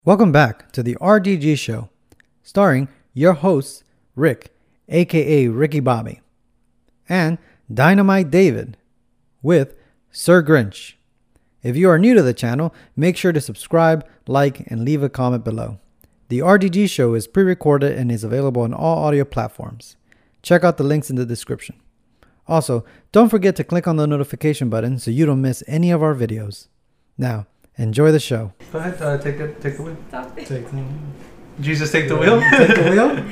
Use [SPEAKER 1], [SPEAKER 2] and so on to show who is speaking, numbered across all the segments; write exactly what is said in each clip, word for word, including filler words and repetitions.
[SPEAKER 1] Welcome back to the R D G Show, starring your hosts, Rick, aka Ricky Bobby, and Dynamite David, with Sir Grinch. If you are new to the channel, make sure to subscribe, like, and leave a comment below. The R D G Show is pre-recorded and is available on all audio platforms. Check out the links in the description. Also, don't forget to click on the notification button so you don't miss any of our videos. Now, enjoy the show.
[SPEAKER 2] Go ahead, uh, take it, take the wheel.
[SPEAKER 3] Stop it.
[SPEAKER 1] Take the,
[SPEAKER 2] Jesus, take the wheel.
[SPEAKER 1] take the wheel.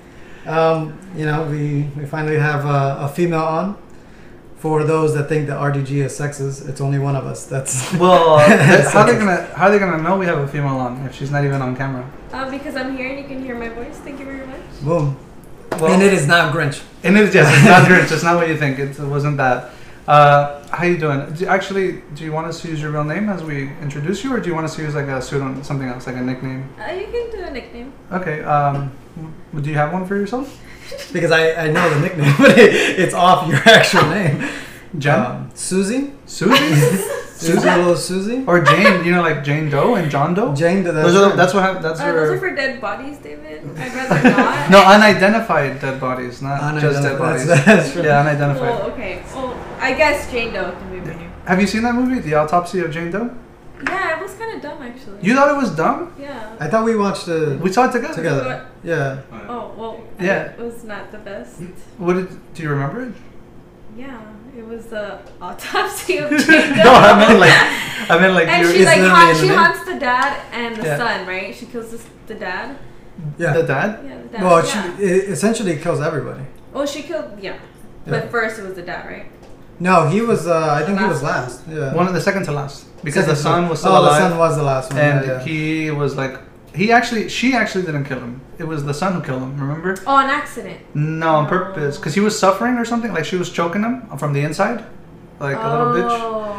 [SPEAKER 1] Um, you know, we, we finally have a, a female on. For those that think that R D G is sexist, it's only one of us. That's
[SPEAKER 2] Well, uh, how they gonna how they gonna know we have a female on if she's not even on camera?
[SPEAKER 3] Uh, because I'm here and you can hear my voice. Thank you very much.
[SPEAKER 1] boom.
[SPEAKER 2] Well,
[SPEAKER 1] And it is not Grinch.
[SPEAKER 2] And it is yes, it's not Grinch. It's not what you think. It, it wasn't that. Uh, how you doing? Do, actually, do you want us to use your real name as we introduce you, or do you want us to use like a pseudonym, something else, like a nickname?
[SPEAKER 3] Uh, you can do a nickname.
[SPEAKER 2] Okay. Um, do you have one for yourself?
[SPEAKER 1] Because I, I know the nickname, but it, it's off your actual name.
[SPEAKER 2] Jen?
[SPEAKER 1] Um, Susie?
[SPEAKER 2] Susie?
[SPEAKER 1] Susie, little Susie?
[SPEAKER 2] Or Jane? You know, like Jane Doe and John Doe.
[SPEAKER 1] Jane, that's,
[SPEAKER 2] Those are, that's what hap- that's
[SPEAKER 3] Uh,
[SPEAKER 2] your.
[SPEAKER 3] those are for dead bodies, David. I'd rather not.
[SPEAKER 2] No, unidentified dead bodies, not just dead bodies.
[SPEAKER 1] That's, that's true.
[SPEAKER 2] Yeah, unidentified.
[SPEAKER 3] Well, okay. Well, I guess Jane Doe can be my name.
[SPEAKER 2] Have you seen that movie, The Autopsy of Jane Doe?
[SPEAKER 3] Yeah, it was kind of dumb actually.
[SPEAKER 2] You thought it was dumb?
[SPEAKER 3] Yeah.
[SPEAKER 1] I thought we watched the
[SPEAKER 2] We saw it together.
[SPEAKER 1] together. Yeah.
[SPEAKER 3] Oh well.
[SPEAKER 2] Yeah.
[SPEAKER 3] It was not the best.
[SPEAKER 2] What did? Do you remember it?
[SPEAKER 3] Yeah. It was the autopsy of Jane Doe.
[SPEAKER 2] No, I meant like, I meant like
[SPEAKER 3] And
[SPEAKER 2] you're,
[SPEAKER 3] she
[SPEAKER 1] It's
[SPEAKER 3] like
[SPEAKER 1] literally
[SPEAKER 3] haunts,
[SPEAKER 1] in
[SPEAKER 3] she
[SPEAKER 1] the name.
[SPEAKER 3] haunts the dad and the
[SPEAKER 2] Yeah.
[SPEAKER 3] son, right? She kills the, the dad.
[SPEAKER 1] Yeah.
[SPEAKER 2] the dad.
[SPEAKER 3] Yeah, the dad.
[SPEAKER 1] Well,
[SPEAKER 3] yeah.
[SPEAKER 1] she it essentially kills everybody.
[SPEAKER 3] Well, she killed. Yeah.
[SPEAKER 1] Yeah.
[SPEAKER 3] But first it was the dad, right?
[SPEAKER 1] No, he was, uh, I think he was
[SPEAKER 3] Last
[SPEAKER 1] last. Yeah.
[SPEAKER 2] One of the second to last because
[SPEAKER 1] Second
[SPEAKER 2] the son
[SPEAKER 1] to-
[SPEAKER 2] was still
[SPEAKER 1] oh,
[SPEAKER 2] alive,
[SPEAKER 1] the son was the last one.
[SPEAKER 2] and
[SPEAKER 1] yeah, yeah.
[SPEAKER 2] he was like, he actually, she actually didn't kill him. It was the son who killed him. Remember?
[SPEAKER 3] Oh, an accident.
[SPEAKER 2] No, on purpose, because he was suffering or something. Like she was choking him from the inside, like a little bitch.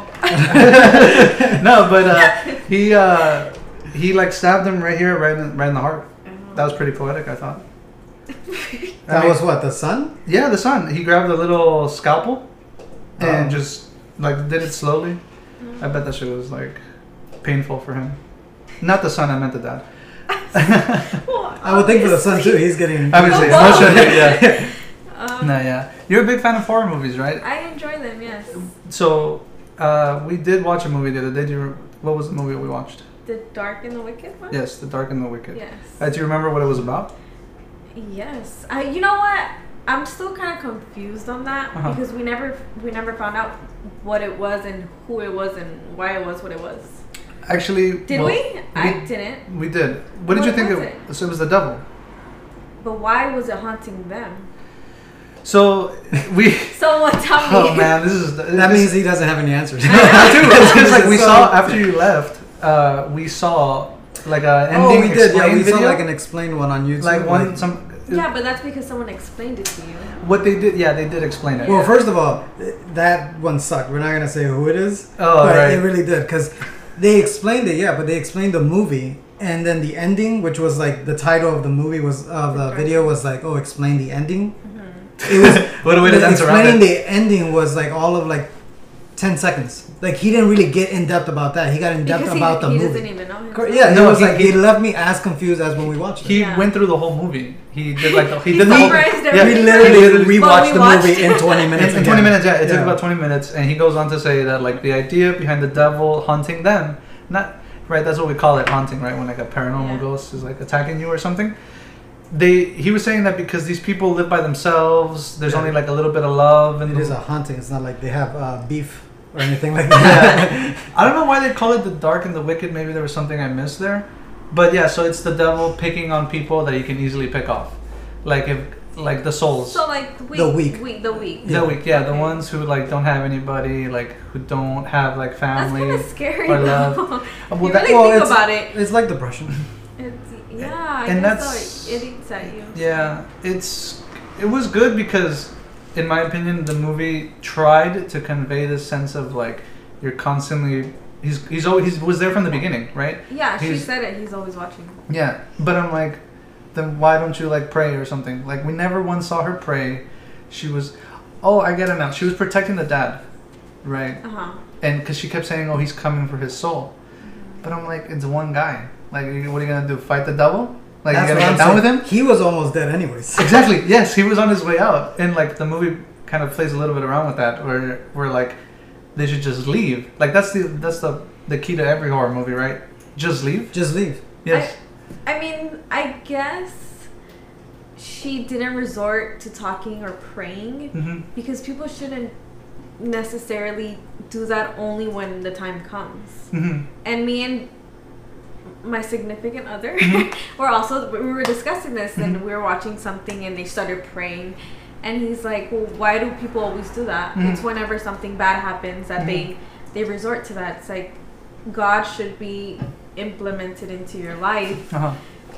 [SPEAKER 3] Oh.
[SPEAKER 2] No, but uh, he uh, he like stabbed him right here, right in, right in the heart. That was pretty poetic, I thought.
[SPEAKER 1] That
[SPEAKER 2] I mean,
[SPEAKER 1] was what, the son?
[SPEAKER 2] Yeah, the son. He grabbed a little scalpel and
[SPEAKER 1] Oh.
[SPEAKER 2] just like did it slowly. I bet that shit was like painful for him. Not the son, I meant the dad.
[SPEAKER 3] Well,
[SPEAKER 1] I would think for the son too. He's getting.
[SPEAKER 2] I would say
[SPEAKER 3] Whoa.
[SPEAKER 2] emotionally, yeah.
[SPEAKER 3] Um,
[SPEAKER 2] No, yeah. You're a big fan of horror movies, right?
[SPEAKER 3] I enjoy them, yes.
[SPEAKER 2] So, uh, we did watch a movie the other day. Do you, re- what was the movie we watched?
[SPEAKER 3] The Dark and the Wicked one?
[SPEAKER 2] Yes, The Dark and the Wicked.
[SPEAKER 3] Yes.
[SPEAKER 2] Uh, do you remember what it was about?
[SPEAKER 3] Yes. I, you know what? I'm still kind of confused on that
[SPEAKER 2] Uh-huh.
[SPEAKER 3] because we never we never found out what it was and who it was and why it was what it was.
[SPEAKER 2] Actually,
[SPEAKER 3] Did
[SPEAKER 2] well,
[SPEAKER 3] we? I didn't.
[SPEAKER 2] We did. What did you
[SPEAKER 3] What
[SPEAKER 2] think
[SPEAKER 3] was
[SPEAKER 2] it,
[SPEAKER 3] it?
[SPEAKER 2] So it was the devil.
[SPEAKER 3] But why was it haunting them?
[SPEAKER 2] So we.
[SPEAKER 3] Someone tell me.
[SPEAKER 2] Oh man, this is
[SPEAKER 1] That
[SPEAKER 2] this-
[SPEAKER 1] means he doesn't have any answers.
[SPEAKER 2] I do. It's because like we
[SPEAKER 1] So-
[SPEAKER 2] saw after you left, uh, we saw like a
[SPEAKER 1] Oh,
[SPEAKER 2] ending
[SPEAKER 1] we did. Yeah,
[SPEAKER 2] explain
[SPEAKER 1] we
[SPEAKER 2] video.
[SPEAKER 1] saw like an explained one on YouTube.
[SPEAKER 2] like one some.
[SPEAKER 3] Yeah, but that's because someone explained it to you.
[SPEAKER 2] What they did, yeah, they did explain it.
[SPEAKER 1] Well, first of all, that one sucked. We're not gonna say who it is.
[SPEAKER 2] Oh,
[SPEAKER 1] but
[SPEAKER 2] right.
[SPEAKER 1] it really did because they explained it. Yeah, but they explained the movie, and then the ending, which was like the title of the movie was of the video was like, oh, explain the ending. It was
[SPEAKER 2] What a way to
[SPEAKER 1] the-
[SPEAKER 2] dance around
[SPEAKER 1] explaining
[SPEAKER 2] it.
[SPEAKER 1] the ending was like all of like ten seconds. Like he didn't really get in depth about that. He got in depth
[SPEAKER 3] Because
[SPEAKER 1] about
[SPEAKER 3] he,
[SPEAKER 1] the
[SPEAKER 3] he
[SPEAKER 1] movie.
[SPEAKER 3] doesn't even know him.
[SPEAKER 1] Cor- Yeah,
[SPEAKER 2] No,
[SPEAKER 1] it was
[SPEAKER 2] he-
[SPEAKER 1] like
[SPEAKER 2] he-
[SPEAKER 1] he left me as confused as when we watched it.
[SPEAKER 2] He
[SPEAKER 3] Yeah.
[SPEAKER 2] went through the whole movie. He did like the, he,
[SPEAKER 3] He
[SPEAKER 2] did the whole.
[SPEAKER 3] summarized
[SPEAKER 2] Yeah,
[SPEAKER 1] we
[SPEAKER 3] everything.
[SPEAKER 1] literally
[SPEAKER 3] But
[SPEAKER 1] rewatched
[SPEAKER 3] we
[SPEAKER 1] the
[SPEAKER 3] watched
[SPEAKER 1] movie
[SPEAKER 3] it.
[SPEAKER 1] in twenty minutes.
[SPEAKER 2] in, in
[SPEAKER 1] again.
[SPEAKER 2] twenty minutes, yeah, it took
[SPEAKER 1] Yeah.
[SPEAKER 2] about twenty minutes, and he goes on to say that like the idea behind the devil haunting them, not right. That's what we call it, haunting, right? When like a paranormal
[SPEAKER 3] Yeah.
[SPEAKER 2] ghost is like attacking you or something. They he was saying that because these people live by themselves, there's
[SPEAKER 1] Yeah.
[SPEAKER 2] only like a little bit of love and
[SPEAKER 1] It is a haunting. It's not like they have uh, beef or anything like that.
[SPEAKER 2] yeah. I don't know why they call it the dark and the wicked. Maybe there was something I missed there, but yeah. So it's the devil picking on people that he can easily pick off, like if like the souls.
[SPEAKER 3] So like the weak,
[SPEAKER 1] The weak.
[SPEAKER 3] weak the weak.
[SPEAKER 2] The weak, yeah, the
[SPEAKER 3] Okay.
[SPEAKER 2] ones who like don't have anybody, like who don't have like
[SPEAKER 3] That's
[SPEAKER 2] family.
[SPEAKER 3] kind of scary.
[SPEAKER 2] or
[SPEAKER 3] though.
[SPEAKER 2] love.
[SPEAKER 3] you
[SPEAKER 2] Well, that-
[SPEAKER 3] really
[SPEAKER 1] well,
[SPEAKER 3] think
[SPEAKER 1] it's-
[SPEAKER 3] about it.
[SPEAKER 1] It's like depression.
[SPEAKER 3] It's, yeah, I
[SPEAKER 2] And
[SPEAKER 3] guess
[SPEAKER 2] that's-
[SPEAKER 3] so. It eats at you.
[SPEAKER 2] Yeah, it's it was good because, in my opinion, the movie tried to convey this sense of like you're constantly. He's he's always he was there from the beginning, right?
[SPEAKER 3] Yeah, she
[SPEAKER 2] He's-
[SPEAKER 3] said it. He's always watching.
[SPEAKER 2] Yeah, but I'm like, then why don't you like pray or something? Like we never once saw her pray. She was, oh, I get it now. She was protecting the dad, right?
[SPEAKER 3] Uh huh.
[SPEAKER 2] And because she kept saying, oh, he's coming for his soul. But I'm like, it's one guy. Like, you- what are you gonna do? Fight the devil? Like,
[SPEAKER 1] That's
[SPEAKER 2] you
[SPEAKER 1] what
[SPEAKER 2] gonna
[SPEAKER 1] I'm
[SPEAKER 2] get down with
[SPEAKER 1] saying.
[SPEAKER 2] him?
[SPEAKER 1] He was almost dead anyways.
[SPEAKER 2] Exactly. Yes, he was on his way out, and like the movie kind of plays a little bit around with that, where where like they should just leave. Like that's the that's the the key to every horror movie, right? Just leave.
[SPEAKER 1] Just leave.
[SPEAKER 2] Yes.
[SPEAKER 3] I, I mean, I guess she didn't resort to talking or praying
[SPEAKER 2] Mm-hmm.
[SPEAKER 3] because people shouldn't necessarily do that only when the time comes.
[SPEAKER 2] Mm-hmm.
[SPEAKER 3] And me and my significant other
[SPEAKER 2] Mm-hmm.
[SPEAKER 3] were also we were discussing this, and
[SPEAKER 2] Mhm.
[SPEAKER 3] we were watching something, and they started praying, and he's like, well, why do people always do that?
[SPEAKER 2] Mhm.
[SPEAKER 3] It's whenever something bad happens that
[SPEAKER 2] Mhm.
[SPEAKER 3] they they resort to that. It's like God should be implemented into your life,
[SPEAKER 2] Uh-huh.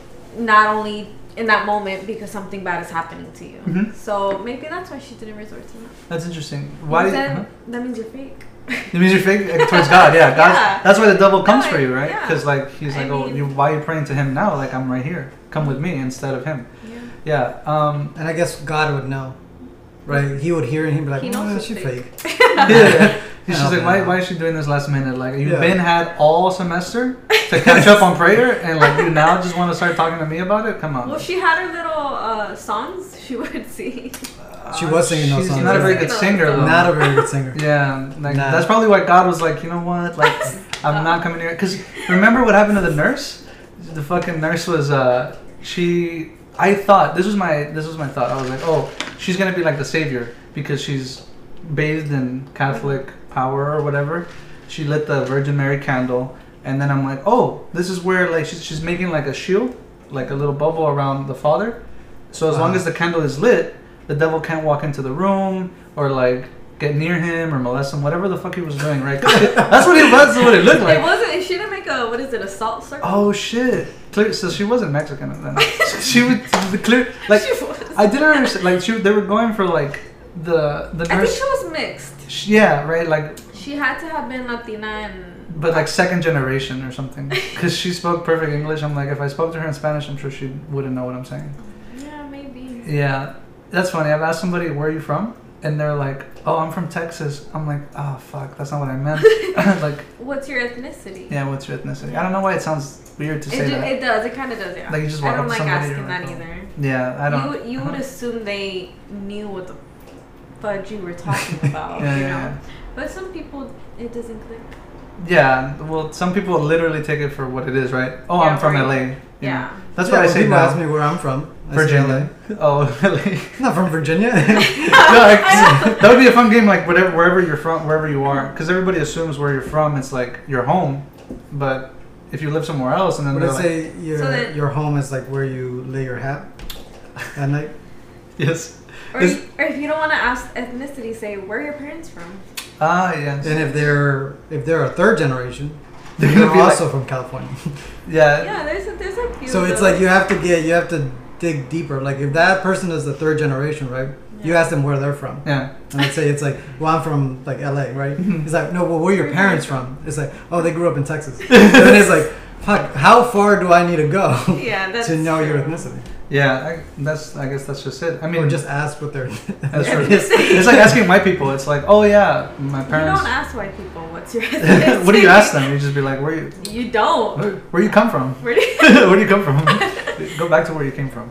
[SPEAKER 3] not only in that moment because something bad is happening to you.
[SPEAKER 2] Mhm.
[SPEAKER 3] So maybe that's why she didn't resort to that.
[SPEAKER 2] That's interesting. Why?
[SPEAKER 3] Because
[SPEAKER 2] Do you,
[SPEAKER 3] then,
[SPEAKER 2] uh-huh.
[SPEAKER 3] that means you're fake.
[SPEAKER 2] It means you're fake uh, towards God. Yeah, God.
[SPEAKER 3] Yeah.
[SPEAKER 2] That's why the devil comes
[SPEAKER 3] No,
[SPEAKER 2] for you, right?
[SPEAKER 3] yeah.
[SPEAKER 2] Because like he's
[SPEAKER 3] I
[SPEAKER 2] like, oh,
[SPEAKER 3] mean-
[SPEAKER 2] you, why are you praying to him now? Like I'm right here. Come with me instead of him.
[SPEAKER 3] Yeah.
[SPEAKER 2] Yeah. Um.
[SPEAKER 1] And I guess God would know. Right? He would hear it and he'd be like,
[SPEAKER 3] He
[SPEAKER 1] oh,
[SPEAKER 3] knows
[SPEAKER 1] she
[SPEAKER 3] she's
[SPEAKER 1] fake.
[SPEAKER 3] fake.
[SPEAKER 2] Yeah. He's
[SPEAKER 1] I
[SPEAKER 2] just
[SPEAKER 1] know,
[SPEAKER 2] like, why,
[SPEAKER 1] man.
[SPEAKER 2] why is she doing this last minute? Like, you've
[SPEAKER 1] Yeah.
[SPEAKER 2] been had all semester to catch up on prayer, and like you now just want to start talking to me about it? Come on.
[SPEAKER 3] Well, she had her little uh, songs she would sing.
[SPEAKER 1] She was singing those
[SPEAKER 2] She's
[SPEAKER 1] songs,
[SPEAKER 2] not a very
[SPEAKER 1] yeah.
[SPEAKER 2] good singer, though.
[SPEAKER 1] Not a very good singer.
[SPEAKER 2] Yeah, like
[SPEAKER 1] Nah.
[SPEAKER 2] that's probably why God was like, you know what? Like, I'm not coming here. Because remember what happened to the nurse? The fucking nurse was, uh, she. I thought this was my this was my thought. I was like, oh, she's gonna be like the savior because she's bathed in Catholic power or whatever. She lit the Virgin Mary candle, and then I'm like, oh, this is where like she's she's making like a shield, like a little bubble around the Father. So as long
[SPEAKER 1] Uh-huh.
[SPEAKER 2] as the candle is lit, the devil can't walk into the room or like get near him or molest him, whatever the fuck he was doing, right? 'Cause that's what it was. That's what it looked like.
[SPEAKER 3] It wasn't. She didn't make a what is it? A salt circle.
[SPEAKER 2] Oh shit! Clear. So she wasn't Mexican then. She would the clear like
[SPEAKER 3] She was.
[SPEAKER 2] I didn't understand. Like she, they were going for like the the
[SPEAKER 3] I think
[SPEAKER 2] nurse.
[SPEAKER 3] she was mixed.
[SPEAKER 2] Sh- yeah, right. Like,
[SPEAKER 3] She had to have been Latina and.
[SPEAKER 2] but like second generation or something, because she spoke perfect English. I'm like, if I spoke to her in Spanish, I'm sure she wouldn't know what I'm saying.
[SPEAKER 3] Yeah, maybe.
[SPEAKER 2] Yeah, that's funny. I've asked somebody where are you from, and they're like, oh, I'm from Texas. I'm like, oh fuck, that's not what I meant. Like,
[SPEAKER 3] What's your ethnicity?
[SPEAKER 2] yeah, what's your ethnicity? I don't know why it sounds weird to
[SPEAKER 3] It,
[SPEAKER 2] say
[SPEAKER 3] ju-
[SPEAKER 2] that.
[SPEAKER 3] it does. It kind of does. Yeah.
[SPEAKER 2] Like, you just
[SPEAKER 3] I
[SPEAKER 2] walk
[SPEAKER 3] don't
[SPEAKER 2] up to
[SPEAKER 3] like
[SPEAKER 2] somebody,
[SPEAKER 3] asking
[SPEAKER 2] you're
[SPEAKER 3] that
[SPEAKER 2] like, oh.
[SPEAKER 3] either.
[SPEAKER 2] Yeah, I don't.
[SPEAKER 3] You would- you would
[SPEAKER 2] uh-huh.
[SPEAKER 3] assume they knew what the fudge you were talking about.
[SPEAKER 2] Yeah,
[SPEAKER 3] you
[SPEAKER 2] yeah,
[SPEAKER 3] know?
[SPEAKER 2] yeah.
[SPEAKER 3] But some people, it doesn't click.
[SPEAKER 2] Yeah, well, some people literally take it for what it is, right? Oh,
[SPEAKER 3] Yeah,
[SPEAKER 2] I'm from
[SPEAKER 3] right.
[SPEAKER 2] L A. you
[SPEAKER 3] Yeah.
[SPEAKER 2] know. That's
[SPEAKER 1] Yeah,
[SPEAKER 2] what I
[SPEAKER 1] when
[SPEAKER 2] say
[SPEAKER 1] people
[SPEAKER 2] now.
[SPEAKER 1] ask me where I'm from. I say
[SPEAKER 2] Virginia. Oh, L A.
[SPEAKER 1] L A. Not from Virginia.
[SPEAKER 2] No, like, that would be a fun game, like whatever, wherever you're from, wherever you are, because everybody assumes where you're from, it's like your home. But if you live somewhere else, and then
[SPEAKER 1] But
[SPEAKER 2] they're
[SPEAKER 1] I
[SPEAKER 2] like,
[SPEAKER 1] say your
[SPEAKER 3] So then-
[SPEAKER 1] your home is like where you lay your hat at night.
[SPEAKER 2] yes,
[SPEAKER 3] Or,
[SPEAKER 2] Is-
[SPEAKER 3] you, or if you don't want to ask ethnicity, say where are your parents from.
[SPEAKER 2] ah, yes,
[SPEAKER 1] And if they're if they're a third generation,
[SPEAKER 2] They're
[SPEAKER 1] they're
[SPEAKER 2] gonna be
[SPEAKER 1] also from California.
[SPEAKER 2] yeah,
[SPEAKER 3] Yeah, there's a, there's a few.
[SPEAKER 1] So
[SPEAKER 3] of
[SPEAKER 1] it's
[SPEAKER 3] those.
[SPEAKER 1] like you have to get you have to dig deeper. Like if that person is the third generation, right? You
[SPEAKER 3] Yeah.
[SPEAKER 1] ask them where they're from.
[SPEAKER 2] yeah.
[SPEAKER 1] And I'd say it's like, well, I'm from like L A, right?
[SPEAKER 2] Mhm.
[SPEAKER 1] It's like, no, well, where are your parents from? It's like, oh, they grew up in Texas. And then it's like, fuck, how far do I need to go
[SPEAKER 3] Yeah, that's
[SPEAKER 1] to know your
[SPEAKER 3] true.
[SPEAKER 1] ethnicity?
[SPEAKER 2] Yeah, I, that's. I guess that's just it. I mean,
[SPEAKER 1] Or just ask what their
[SPEAKER 2] That's true.
[SPEAKER 1] ethnicity.
[SPEAKER 2] it's like asking white people. It's like, oh yeah, my
[SPEAKER 3] You
[SPEAKER 2] parents.
[SPEAKER 3] don't ask white people what's your ethnicity.
[SPEAKER 2] What do you ask them? You just be like, where you,
[SPEAKER 3] You don't.
[SPEAKER 2] where, where you come from?
[SPEAKER 3] Where do you?
[SPEAKER 2] Where do you come from? Go back to where you came from.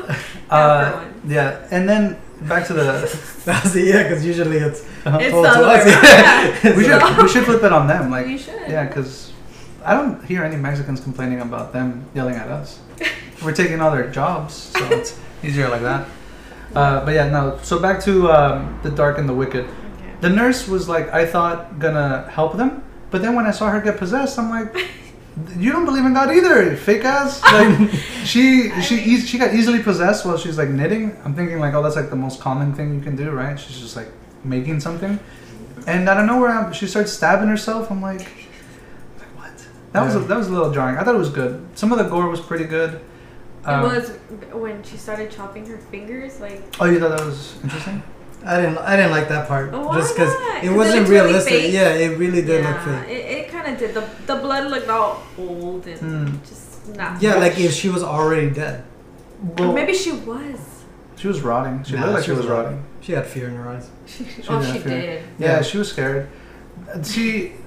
[SPEAKER 2] Uh,
[SPEAKER 3] one.
[SPEAKER 2] yeah, and then back to the.
[SPEAKER 1] That's the, yeah, because usually it's
[SPEAKER 3] It's
[SPEAKER 1] told
[SPEAKER 3] the
[SPEAKER 1] to
[SPEAKER 3] other
[SPEAKER 1] us.
[SPEAKER 3] way around.
[SPEAKER 1] Yeah.
[SPEAKER 2] we should we should flip it on them. Like,
[SPEAKER 3] You should.
[SPEAKER 2] yeah, because I don't hear any Mexicans complaining about them yelling at us. We're taking all their jobs, so it's easier like that. Uh, but yeah, no. So back to um, the dark and the wicked.
[SPEAKER 3] Okay.
[SPEAKER 2] The nurse was like, I thought gonna help them, but then when I saw her get possessed, I'm like, you don't believe in God either, fake ass. Like, she she eas she got easily possessed while she's like knitting. I'm thinking like, oh, that's like the most common thing you can do, right? She's just like making something, and out of nowhere, I'm- she starts stabbing herself. I'm like, like what? That was a,
[SPEAKER 1] Yeah.
[SPEAKER 2] that was a little jarring. I thought it was good. Some of the gore was pretty good. Um,
[SPEAKER 3] it was when she started chopping her fingers, like
[SPEAKER 2] Oh, you thought that was interesting?
[SPEAKER 1] I didn't I didn't like that part.
[SPEAKER 3] Why
[SPEAKER 1] just because
[SPEAKER 3] not? 'Cause
[SPEAKER 1] it
[SPEAKER 3] it
[SPEAKER 1] wasn't
[SPEAKER 3] looked really
[SPEAKER 1] realistic.
[SPEAKER 3] fake.
[SPEAKER 1] Yeah, it really did look
[SPEAKER 3] yeah,
[SPEAKER 1] fake.
[SPEAKER 3] it, it kind of did. The the blood looked all old and
[SPEAKER 2] Hmm.
[SPEAKER 3] just not.
[SPEAKER 1] Yeah, like
[SPEAKER 3] fresh.
[SPEAKER 1] if she was already dead.
[SPEAKER 3] Or maybe she was.
[SPEAKER 2] She was rotting. She
[SPEAKER 1] Nah,
[SPEAKER 2] looked like she was rotting.
[SPEAKER 1] She had fear in her eyes.
[SPEAKER 3] She,
[SPEAKER 2] She
[SPEAKER 3] oh,
[SPEAKER 2] did
[SPEAKER 3] she
[SPEAKER 2] fear.
[SPEAKER 3] did.
[SPEAKER 2] Yeah,
[SPEAKER 1] Yeah.
[SPEAKER 2] she was scared. Uh, She,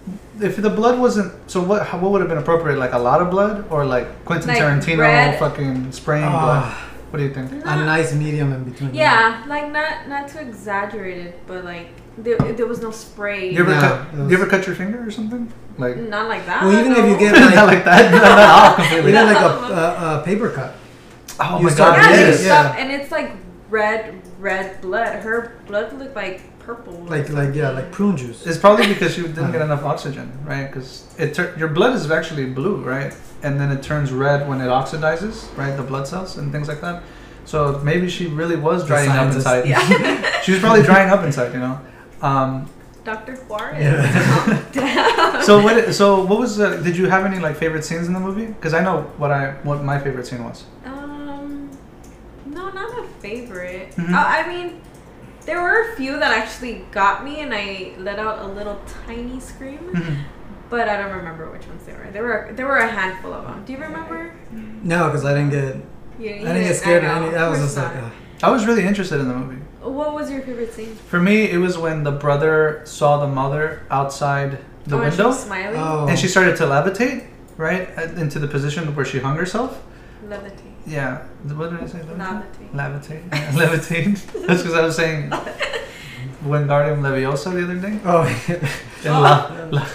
[SPEAKER 2] if the blood wasn't, so what? How, what would have been appropriate? Like a lot of blood, or like Quentin
[SPEAKER 3] Like
[SPEAKER 2] Tarantino
[SPEAKER 3] red.
[SPEAKER 2] fucking spraying
[SPEAKER 1] Ah.
[SPEAKER 2] blood? What do you think?
[SPEAKER 1] A nice medium in between.
[SPEAKER 3] Yeah, like not not too exaggerated, but like there, there was no spray.
[SPEAKER 2] You ever
[SPEAKER 1] No,
[SPEAKER 2] cut?
[SPEAKER 1] it was-
[SPEAKER 2] You ever cut your finger or something? Like
[SPEAKER 3] Not like that.
[SPEAKER 1] Well, even if
[SPEAKER 3] no.
[SPEAKER 1] you get
[SPEAKER 2] not
[SPEAKER 1] like,
[SPEAKER 2] like that, not, not off completely.
[SPEAKER 1] even like a, a, a paper cut.
[SPEAKER 2] Oh
[SPEAKER 1] you
[SPEAKER 2] my
[SPEAKER 1] start
[SPEAKER 2] god,
[SPEAKER 3] Yeah,
[SPEAKER 1] bleeding,
[SPEAKER 3] there's
[SPEAKER 2] yes.
[SPEAKER 1] yeah.
[SPEAKER 3] stuff, and it's like red, red blood. Her blood looked like purple. or
[SPEAKER 1] Like like yeah, like prune juice.
[SPEAKER 2] It's probably because you didn't get enough oxygen, right? Because it tur- your blood is actually blue, right? And then it turns red when it oxidizes, right? The blood cells and things like that. So maybe she really was
[SPEAKER 1] The
[SPEAKER 2] drying up
[SPEAKER 1] scientist.
[SPEAKER 2] inside.
[SPEAKER 3] Yeah.
[SPEAKER 2] She was probably drying up inside, you know. Um,
[SPEAKER 3] Doctor Juarez.
[SPEAKER 1] Yeah.
[SPEAKER 3] Damn.
[SPEAKER 2] so what? So what was? Uh, did you have any like favorite scenes in the movie? Because I know what I what my favorite scene was.
[SPEAKER 3] Um, no, not a favorite.
[SPEAKER 2] Mhm.
[SPEAKER 3] Uh, I mean, there were a few that actually got me, and I let out a little tiny scream.
[SPEAKER 2] Mhm.
[SPEAKER 3] But I don't remember which ones they were. There were there were a handful of them. Do you remember?
[SPEAKER 1] No, because I didn't get
[SPEAKER 3] You,
[SPEAKER 1] I didn't get scared or
[SPEAKER 3] know,
[SPEAKER 1] any.
[SPEAKER 3] of
[SPEAKER 1] I was
[SPEAKER 3] course
[SPEAKER 1] just like,
[SPEAKER 3] not.
[SPEAKER 1] uh,
[SPEAKER 2] I was really interested in the movie.
[SPEAKER 3] What was your favorite scene?
[SPEAKER 2] For me, it was when the brother saw the mother outside the
[SPEAKER 3] oh, and she
[SPEAKER 2] window,
[SPEAKER 3] was smiling.
[SPEAKER 1] oh,
[SPEAKER 2] and she started to levitate, right, uh, into the position where she hung herself.
[SPEAKER 3] Levitate.
[SPEAKER 2] Yeah. What did I say? Levitate.
[SPEAKER 3] Levitate.
[SPEAKER 2] Levitate. Yeah, levitate. That's because I was saying Wingardium Leviosa the other day.
[SPEAKER 1] oh,
[SPEAKER 2] And la- la-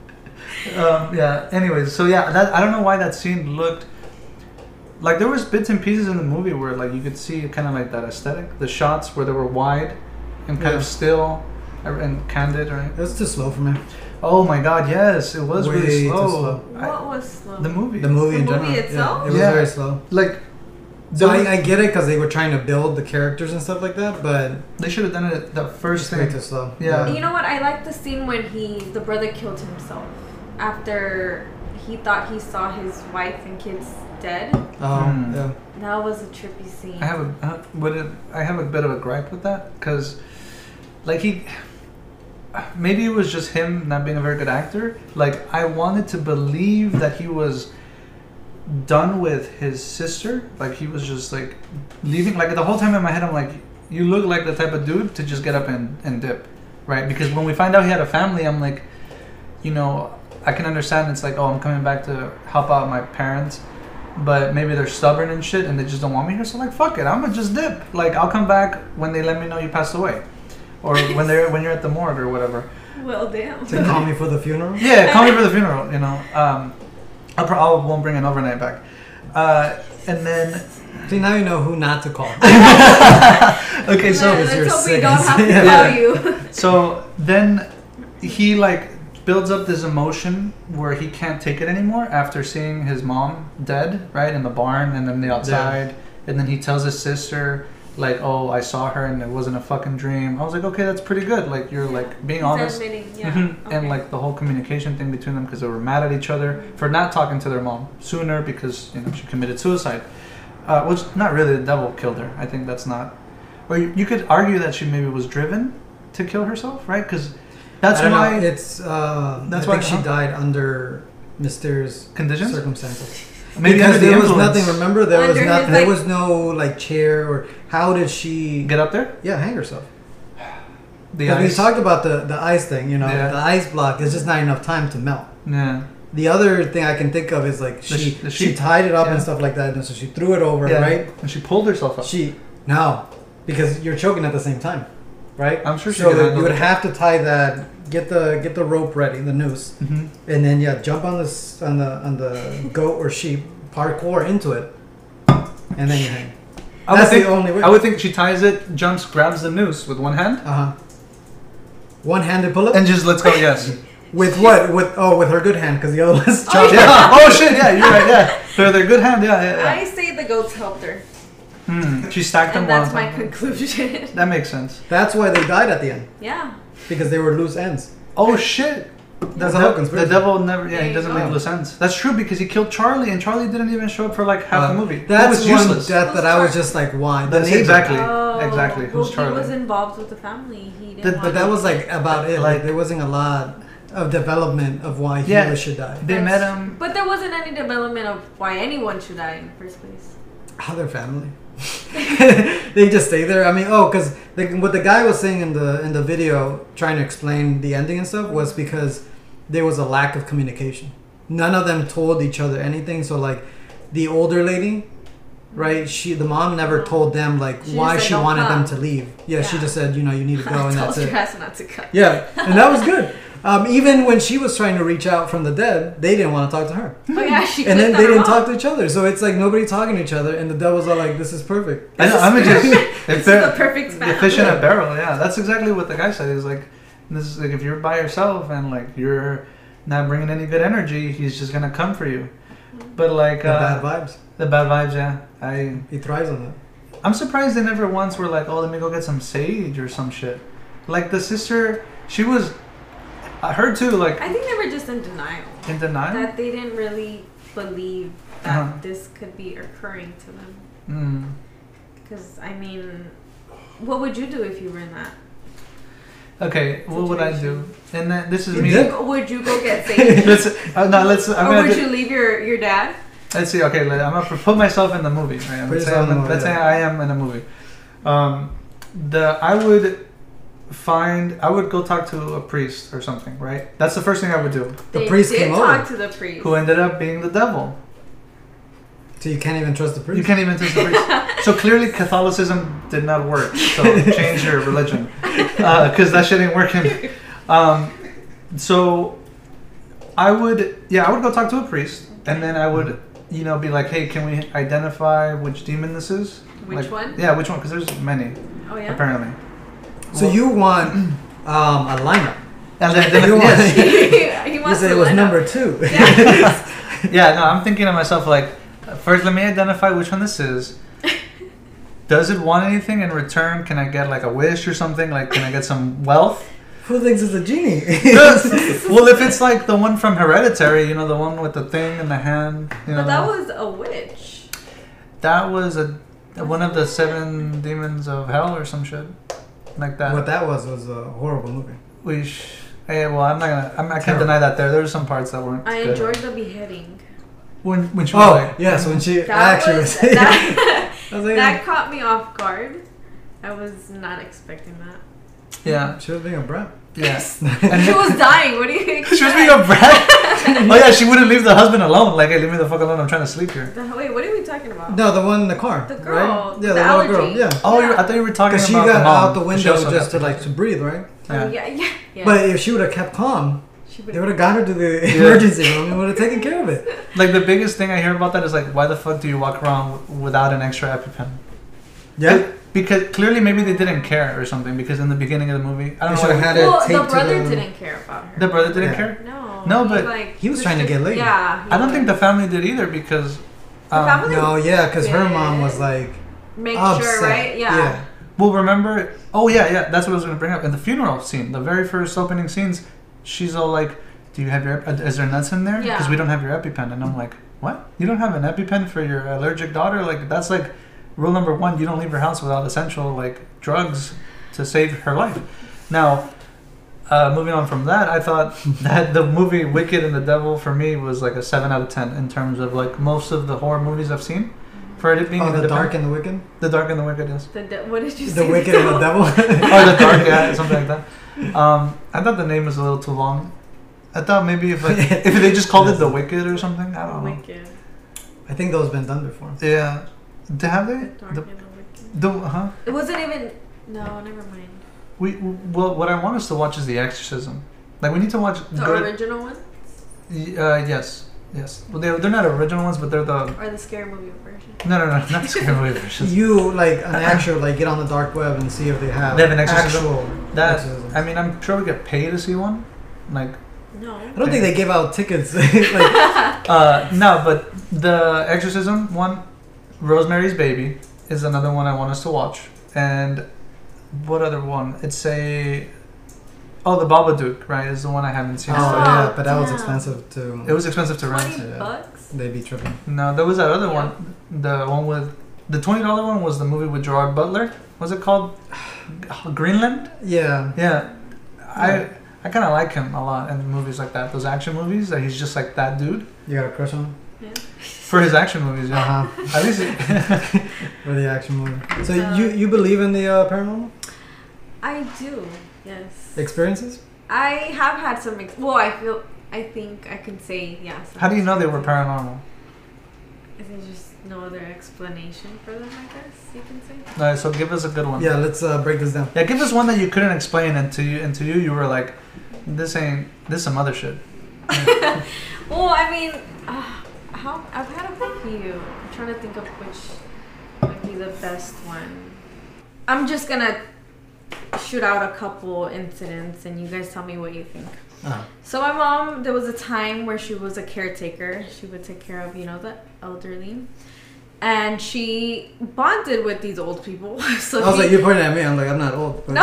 [SPEAKER 2] um, yeah. Anyways, so yeah, that I don't know why that scene looked like there was bits and pieces in the movie where like you could see kind of like that aesthetic, the shots where they were wide and kind
[SPEAKER 1] Yeah.
[SPEAKER 2] of still and candid, right?
[SPEAKER 1] it was too slow for me.
[SPEAKER 2] Oh my God, yes, it was
[SPEAKER 1] Way
[SPEAKER 2] really
[SPEAKER 1] too
[SPEAKER 2] slow.
[SPEAKER 1] slow.
[SPEAKER 2] I-
[SPEAKER 3] What was slow?
[SPEAKER 2] the movie,
[SPEAKER 1] The movie
[SPEAKER 3] The
[SPEAKER 1] in
[SPEAKER 3] movie
[SPEAKER 1] general,
[SPEAKER 3] itself?
[SPEAKER 1] yeah, it was
[SPEAKER 2] Yeah.
[SPEAKER 1] very slow.
[SPEAKER 2] like
[SPEAKER 1] So
[SPEAKER 2] there was-
[SPEAKER 1] I, I get it because they were trying to build the characters and stuff like that, but
[SPEAKER 2] they should have done it the first
[SPEAKER 1] it's way
[SPEAKER 2] thing.
[SPEAKER 1] too slow.
[SPEAKER 2] Yeah.
[SPEAKER 3] You know what? I like the scene when he, the brother, killed himself after he thought he saw his wife and kids dead.
[SPEAKER 1] Um,
[SPEAKER 2] Hmm.
[SPEAKER 1] yeah.
[SPEAKER 3] That was a trippy scene.
[SPEAKER 2] I have a uh, what it, I have a bit of a gripe with that because, like he, maybe it was just him not being a very good actor. Like I wanted to believe that he was done with his sister. Like he was just like leaving. Like the whole time in my head, I'm like, you look like the type of dude to just get up and, and dip, right? Because when we find out he had a family, I'm like, you know, I can understand. It's like, oh, I'm coming back to help out my parents. But maybe they're stubborn and shit and they just don't want me here. So like, fuck it, I'm gonna just dip. Like I'll come back when they let me know you passed away, or when they're when you're at the morgue or whatever.
[SPEAKER 3] Well, damn.
[SPEAKER 1] To call me for the funeral.
[SPEAKER 2] Yeah, call me for the funeral. You know, um, I'll pro- I won't bring an overnight back. Uh, and then
[SPEAKER 1] See, now you know who not to call.
[SPEAKER 2] okay, so
[SPEAKER 3] Let's
[SPEAKER 1] you're
[SPEAKER 3] hope we
[SPEAKER 1] sick.
[SPEAKER 3] don't have to
[SPEAKER 1] Yeah.
[SPEAKER 3] call you.
[SPEAKER 2] so then he like builds up this emotion where he can't take it anymore after seeing his mom dead, right, in the barn and then the outside, and then he tells his sister like, oh, I saw her and it wasn't a fucking dream. I was like, okay, that's pretty good. Like you're like being
[SPEAKER 3] He's
[SPEAKER 2] honest.
[SPEAKER 3] admitting, yeah.
[SPEAKER 2] Mhm.
[SPEAKER 3] Okay.
[SPEAKER 2] And like the whole communication thing between them because they were mad at each other for not talking to their mom sooner because you know she committed suicide, uh, which not really the devil killed her. I think that's not. Or you, you could argue that she maybe was driven to kill herself, right? Because that's
[SPEAKER 1] I don't
[SPEAKER 2] why
[SPEAKER 1] know, it's. Uh,
[SPEAKER 2] That's
[SPEAKER 1] I
[SPEAKER 2] why-
[SPEAKER 1] think she
[SPEAKER 2] huh?
[SPEAKER 1] died under mysterious
[SPEAKER 2] conditions.
[SPEAKER 1] circumstances.
[SPEAKER 2] Maybe
[SPEAKER 1] because
[SPEAKER 2] under the
[SPEAKER 1] there was
[SPEAKER 2] influence.
[SPEAKER 1] nothing. Remember, there was
[SPEAKER 3] Under his,
[SPEAKER 1] nothing. There
[SPEAKER 3] like-
[SPEAKER 1] was no like chair or how did she?
[SPEAKER 2] Get up there.
[SPEAKER 1] Yeah, hang herself.
[SPEAKER 2] The
[SPEAKER 1] Because we
[SPEAKER 2] ice.
[SPEAKER 1] talked about the the ice thing. You know,
[SPEAKER 2] Yeah.
[SPEAKER 1] the ice block. There's just not enough time to melt.
[SPEAKER 2] Yeah.
[SPEAKER 1] The other thing I can think of is like
[SPEAKER 2] The
[SPEAKER 1] she
[SPEAKER 2] sh- the
[SPEAKER 1] she
[SPEAKER 2] sheep?
[SPEAKER 1] tied it up
[SPEAKER 2] Yeah.
[SPEAKER 1] and stuff like that, and so she threw it over,
[SPEAKER 2] Yeah.
[SPEAKER 1] right?
[SPEAKER 2] And she pulled herself up.
[SPEAKER 1] She no, because you're choking at the same time, right?
[SPEAKER 2] I'm sure she
[SPEAKER 1] so
[SPEAKER 2] could
[SPEAKER 1] that
[SPEAKER 2] handle
[SPEAKER 1] you would
[SPEAKER 2] it.
[SPEAKER 1] have to tie that, get the get the rope ready, the noose,
[SPEAKER 2] hmm
[SPEAKER 1] and then yeah, jump on this on the on the goat or sheep, parkour into it, and then you hang.
[SPEAKER 2] I would
[SPEAKER 1] That's
[SPEAKER 2] think.
[SPEAKER 1] the only way.
[SPEAKER 2] I would think she ties it, jumps, grabs the noose with one hand,
[SPEAKER 1] Uh huh. One-handed pull-up
[SPEAKER 2] and just let's go. Yes.
[SPEAKER 1] with what? With oh, with her good hand, because the other one's
[SPEAKER 3] Oh,
[SPEAKER 1] chopped.
[SPEAKER 2] Yeah. Oh shit. Yeah, you're right. Yeah. So they're good hand. Yeah. Yeah.
[SPEAKER 3] I say the goats helped her.
[SPEAKER 2] yeah. Hmm. She stacked them.
[SPEAKER 3] And that's
[SPEAKER 2] one
[SPEAKER 3] my
[SPEAKER 2] on top.
[SPEAKER 3] conclusion.
[SPEAKER 2] That makes sense.
[SPEAKER 1] That's why they died at the end,
[SPEAKER 3] Yeah.
[SPEAKER 1] because they were loose ends.
[SPEAKER 2] Oh shit. The,
[SPEAKER 1] That's a
[SPEAKER 2] dev-
[SPEAKER 1] whole
[SPEAKER 2] the
[SPEAKER 1] conspiracy.
[SPEAKER 2] devil never. Yeah,
[SPEAKER 3] There
[SPEAKER 2] he
[SPEAKER 3] you
[SPEAKER 2] doesn't
[SPEAKER 3] go.
[SPEAKER 2] make loose ends. That's true because he killed Charlie, and Charlie didn't even show up for like half
[SPEAKER 1] Uh,
[SPEAKER 2] the movie.
[SPEAKER 1] That's
[SPEAKER 2] That was
[SPEAKER 1] one
[SPEAKER 2] useless.
[SPEAKER 1] death that I was just like, why? The
[SPEAKER 2] That's
[SPEAKER 1] neighbor.
[SPEAKER 2] exactly.
[SPEAKER 3] Oh,
[SPEAKER 2] exactly.
[SPEAKER 3] Well,
[SPEAKER 2] Who's Charlie?
[SPEAKER 3] he was involved with the family. He didn't.
[SPEAKER 2] The-
[SPEAKER 3] want
[SPEAKER 1] But that
[SPEAKER 3] to-
[SPEAKER 1] was like about it. Like there wasn't a lot of development of why he
[SPEAKER 2] Yeah.
[SPEAKER 1] should die.
[SPEAKER 2] They met
[SPEAKER 3] That's-
[SPEAKER 2] him.
[SPEAKER 3] But there wasn't any development of why anyone should die in the first place.
[SPEAKER 1] How their family. They just stay there. I mean, oh, because what the guy was saying in the in the video, trying to explain the ending and stuff, was because there was a lack of communication. None of them told each other anything. So like, the older lady, right? She the mom never told them like
[SPEAKER 3] She
[SPEAKER 1] why
[SPEAKER 3] just said,
[SPEAKER 1] she
[SPEAKER 3] "Don't
[SPEAKER 1] wanted
[SPEAKER 3] come."
[SPEAKER 1] them to leave. Yeah,
[SPEAKER 3] Yeah.
[SPEAKER 1] she just said, you know, you need to go, and
[SPEAKER 3] Told
[SPEAKER 1] that's
[SPEAKER 3] your
[SPEAKER 1] it.
[SPEAKER 3] ass not to come.
[SPEAKER 1] Yeah, and that was good. Um, even when she was trying to reach out from the dead, they didn't want to talk to her.
[SPEAKER 3] Oh yeah, she.
[SPEAKER 1] And then
[SPEAKER 3] clicked
[SPEAKER 1] they
[SPEAKER 3] on her
[SPEAKER 1] didn't talk
[SPEAKER 3] mom.
[SPEAKER 1] to each other. So it's like nobody talking to each other, and the devils are like, "This is perfect."
[SPEAKER 2] I know, I'm just
[SPEAKER 3] This
[SPEAKER 2] if
[SPEAKER 3] is
[SPEAKER 2] they're
[SPEAKER 3] the perfect
[SPEAKER 2] the
[SPEAKER 3] family.
[SPEAKER 2] fish in a barrel. Yeah, that's exactly what the guy said. He's like, this is like if you're by yourself and like you're not bringing any good energy, he's just gonna come for you. But like
[SPEAKER 1] The
[SPEAKER 2] uh,
[SPEAKER 1] bad vibes.
[SPEAKER 2] the bad vibes, yeah. I
[SPEAKER 1] He thrives on that.
[SPEAKER 2] I'm surprised they never once were like, oh, let me go get some sage or some shit. Like the sister, she was, I heard too, like
[SPEAKER 3] I think they were just in denial.
[SPEAKER 2] in denial.
[SPEAKER 3] That they didn't really believe that
[SPEAKER 2] Uh-huh.
[SPEAKER 3] this could be occurring to them.
[SPEAKER 2] Mm.
[SPEAKER 3] Because, I mean, what would you do if you were in that?
[SPEAKER 2] Okay, what would I do? And then this is
[SPEAKER 1] You
[SPEAKER 2] me.
[SPEAKER 1] did?
[SPEAKER 3] Would you go get saved?
[SPEAKER 2] let's uh, no, let's. I'm
[SPEAKER 3] or
[SPEAKER 2] gonna
[SPEAKER 3] would
[SPEAKER 2] do-
[SPEAKER 3] you leave your, your dad?
[SPEAKER 2] Let's see. Okay, let, I'm gonna put myself in the movie. Right?
[SPEAKER 1] Put
[SPEAKER 2] Let's say,
[SPEAKER 1] yourself
[SPEAKER 2] I'm,
[SPEAKER 1] in the
[SPEAKER 2] let's say
[SPEAKER 1] movie,
[SPEAKER 2] I am in a movie. Um, the I would find. I would go talk to a priest or something. Right. That's the first thing I would do.
[SPEAKER 1] The
[SPEAKER 3] They
[SPEAKER 1] priest
[SPEAKER 3] did
[SPEAKER 1] came
[SPEAKER 3] talk
[SPEAKER 1] over.
[SPEAKER 3] to the priest.
[SPEAKER 2] Who ended up being the devil.
[SPEAKER 1] So you can't even trust the priest.
[SPEAKER 2] You can't even trust the priest. So clearly Catholicism did not work. So change your religion, because that shit ain't working. Um, so I would, yeah, I would go talk to a priest, and then I would, you know, be like, hey, can we identify which demon this is?
[SPEAKER 3] Which
[SPEAKER 2] Like,
[SPEAKER 3] one?
[SPEAKER 2] Yeah, which one? Because there's many,
[SPEAKER 3] Oh, yeah?
[SPEAKER 2] apparently.
[SPEAKER 1] So
[SPEAKER 2] Well-
[SPEAKER 1] you want um, a lineup.
[SPEAKER 2] And then, then
[SPEAKER 1] You want-
[SPEAKER 2] yes.
[SPEAKER 3] he
[SPEAKER 1] You
[SPEAKER 3] wants
[SPEAKER 1] said
[SPEAKER 3] to
[SPEAKER 1] it was
[SPEAKER 3] line
[SPEAKER 1] number
[SPEAKER 3] up.
[SPEAKER 1] two.
[SPEAKER 2] Yeah, no, I'm thinking to myself, like, first, let me identify which one this is. Does it want anything in return? Can I get like a wish or something? Like, can I get some wealth?
[SPEAKER 1] Who thinks it's a genie?
[SPEAKER 2] Well, if it's like the one from Hereditary, you know, the one with the thing in the hand, you know,
[SPEAKER 3] But that was a witch.
[SPEAKER 2] that was a one of the seven demons of hell or some shit like that.
[SPEAKER 1] What that was was a horrible movie.
[SPEAKER 2] We sh- hey, well, I'm not gonna. I'm, I can't
[SPEAKER 1] Terrible.
[SPEAKER 2] deny that there. There were some parts that weren't.
[SPEAKER 3] I
[SPEAKER 2] good.
[SPEAKER 3] enjoyed the beheading.
[SPEAKER 2] when when she was
[SPEAKER 1] Oh,
[SPEAKER 2] like,
[SPEAKER 1] yes, when she
[SPEAKER 3] That
[SPEAKER 1] actually
[SPEAKER 3] was,
[SPEAKER 1] was.
[SPEAKER 3] that,
[SPEAKER 1] I was like,
[SPEAKER 3] that caught me off guard. I was not expecting that.
[SPEAKER 2] yeah,
[SPEAKER 1] she was being a brat.
[SPEAKER 2] yeah.
[SPEAKER 3] She was dying. What do you think?
[SPEAKER 2] She was being a brat. Oh yeah, she wouldn't leave the husband alone. Like, hey, leave me the fuck alone. I'm trying to sleep here.
[SPEAKER 3] The- Wait, what are we talking about?
[SPEAKER 1] No, the one in the car.
[SPEAKER 3] The girl,
[SPEAKER 1] Right? Yeah,
[SPEAKER 3] the
[SPEAKER 1] the, little girl.
[SPEAKER 3] allergy.
[SPEAKER 1] Yeah.
[SPEAKER 2] Oh,
[SPEAKER 3] Yeah.
[SPEAKER 2] you I thought you were talking
[SPEAKER 1] Because she
[SPEAKER 2] about
[SPEAKER 1] got
[SPEAKER 2] the mom.
[SPEAKER 1] out the
[SPEAKER 2] She
[SPEAKER 1] window
[SPEAKER 2] also
[SPEAKER 1] just
[SPEAKER 2] got-
[SPEAKER 1] to like to breathe, right?
[SPEAKER 3] Oh,
[SPEAKER 2] Yeah.
[SPEAKER 3] yeah, yeah. yeah.
[SPEAKER 1] But if she would have kept calm,
[SPEAKER 3] she
[SPEAKER 1] they would have got her to the
[SPEAKER 2] Yeah.
[SPEAKER 1] emergency room and would have taken care of it.
[SPEAKER 2] Like the biggest thing I hear about that is like, why the fuck do you walk around w- without an extra EpiPen?
[SPEAKER 1] Yeah.
[SPEAKER 2] Because clearly maybe they didn't care or something. Because in the beginning of the movie, I don't
[SPEAKER 1] They
[SPEAKER 2] know.
[SPEAKER 1] should've
[SPEAKER 2] Why,
[SPEAKER 1] had it
[SPEAKER 3] Well,
[SPEAKER 1] taped
[SPEAKER 3] the
[SPEAKER 1] to
[SPEAKER 3] brother
[SPEAKER 1] the-
[SPEAKER 3] didn't care about her.
[SPEAKER 2] the brother didn't
[SPEAKER 1] Yeah.
[SPEAKER 2] care.
[SPEAKER 3] No.
[SPEAKER 2] No,
[SPEAKER 3] he,
[SPEAKER 2] but
[SPEAKER 3] like,
[SPEAKER 1] he was trying to get laid.
[SPEAKER 3] Yeah. he
[SPEAKER 2] I don't
[SPEAKER 3] was.
[SPEAKER 2] think the family did either because.
[SPEAKER 3] The
[SPEAKER 2] Um,
[SPEAKER 3] family-
[SPEAKER 1] No, yeah, because her mom was like
[SPEAKER 3] Make
[SPEAKER 1] upset.
[SPEAKER 3] sure, right? Yeah.
[SPEAKER 1] yeah.
[SPEAKER 2] Well, remember? Oh yeah, yeah. That's what I was gonna bring up in the funeral scene. The very first opening scenes, she's all like, "Do you have your? ep- Is there nuts in there? Because
[SPEAKER 3] Yeah.
[SPEAKER 2] we don't have your EpiPen." And I'm like, "What? You don't have an EpiPen for your allergic daughter? Like that's like rule number one. You don't leave your house without essential like drugs to save her life." Now, uh, moving on from that, I thought that the movie Wicked and the Devil for me was like a seven out of ten in terms of like most of the horror movies I've seen. For it being
[SPEAKER 1] Oh, the
[SPEAKER 2] independent-
[SPEAKER 1] dark and the wicked.
[SPEAKER 2] the dark and the wicked, yes.
[SPEAKER 3] The de- what did you
[SPEAKER 1] The
[SPEAKER 3] say?
[SPEAKER 1] wicked and the devil.
[SPEAKER 2] Or the dark, yeah, something like that. Um, I thought the name was a little too long. I thought maybe if like, if they just called it the Wicked or something, I don't know.
[SPEAKER 3] Wicked.
[SPEAKER 1] I think those been done before.
[SPEAKER 2] Yeah, D- have they?
[SPEAKER 3] Dark
[SPEAKER 2] The,
[SPEAKER 3] and the Wicked.
[SPEAKER 2] the huh?
[SPEAKER 3] It wasn't even. No, never mind.
[SPEAKER 2] We well, what I want us to watch is The Exorcism. Like we need to watch.
[SPEAKER 3] The
[SPEAKER 2] good-
[SPEAKER 3] original one
[SPEAKER 2] Y- Uh, yes, yes. Well, they they're not original ones, but they're the
[SPEAKER 3] or the scary movie version?
[SPEAKER 2] no, no, no, not the scary movie versions.
[SPEAKER 1] You like an actual like get on the dark web and see if they have,
[SPEAKER 2] They have an exorcism?
[SPEAKER 1] actual
[SPEAKER 2] That
[SPEAKER 1] exorcisms.
[SPEAKER 2] I mean, I'm sure we get paid to see one. Like,
[SPEAKER 3] No.
[SPEAKER 1] I don't think they give out tickets. like,
[SPEAKER 2] uh, no, but the Exorcism one, Rosemary's Baby, is another one I want us to watch. And what other one? It's a oh, the Babadook, right? Is the one I haven't seen.
[SPEAKER 1] oh
[SPEAKER 3] Oh,
[SPEAKER 1] yeah, but that was
[SPEAKER 3] damn.
[SPEAKER 1] expensive too.
[SPEAKER 2] It was expensive to rent.
[SPEAKER 3] Twenty
[SPEAKER 1] yeah.
[SPEAKER 3] bucks.
[SPEAKER 1] They'd be tripping.
[SPEAKER 2] No, there was that other
[SPEAKER 3] Yeah.
[SPEAKER 2] one. The one with the twenty dollar one was the movie with Gerard Butler. Was it called Greenland?
[SPEAKER 1] Yeah.
[SPEAKER 2] Yeah, I I kind of like him a lot in movies like that. Those action movies that he's just like that dude
[SPEAKER 1] You got a crush on him?
[SPEAKER 3] Yeah.
[SPEAKER 2] for his action movies. Yeah,
[SPEAKER 1] Uh huh.
[SPEAKER 2] at least. It,
[SPEAKER 1] For the action movie. So
[SPEAKER 3] Uh,
[SPEAKER 1] you you believe in the uh, paranormal
[SPEAKER 3] I do. Yes.
[SPEAKER 1] experiences?
[SPEAKER 3] I have had some. Ex- well, I feel I think I can say yes.
[SPEAKER 2] How do you know they were paranormal?
[SPEAKER 3] There's just no other explanation for them, I guess you can say.
[SPEAKER 2] All right, so give us a good one.
[SPEAKER 1] Yeah, let's uh, break this down.
[SPEAKER 2] Yeah, give us one that you couldn't explain, and to you, and to you, you were like, "This ain't this is some other shit."
[SPEAKER 3] Well, I mean, uh, how I've had a few. I'm trying to think of which would be the best one. I'm just gonna shoot out a couple incidents, and you guys tell me what you think.
[SPEAKER 1] Uh-huh.
[SPEAKER 3] So my mom, there was a time where she was a caretaker. She would take care of, you know, the elderly. And she bonded with these old people. So
[SPEAKER 1] I was
[SPEAKER 3] she,
[SPEAKER 1] like, you're pointing at me. I'm like, I'm not old. But
[SPEAKER 3] No.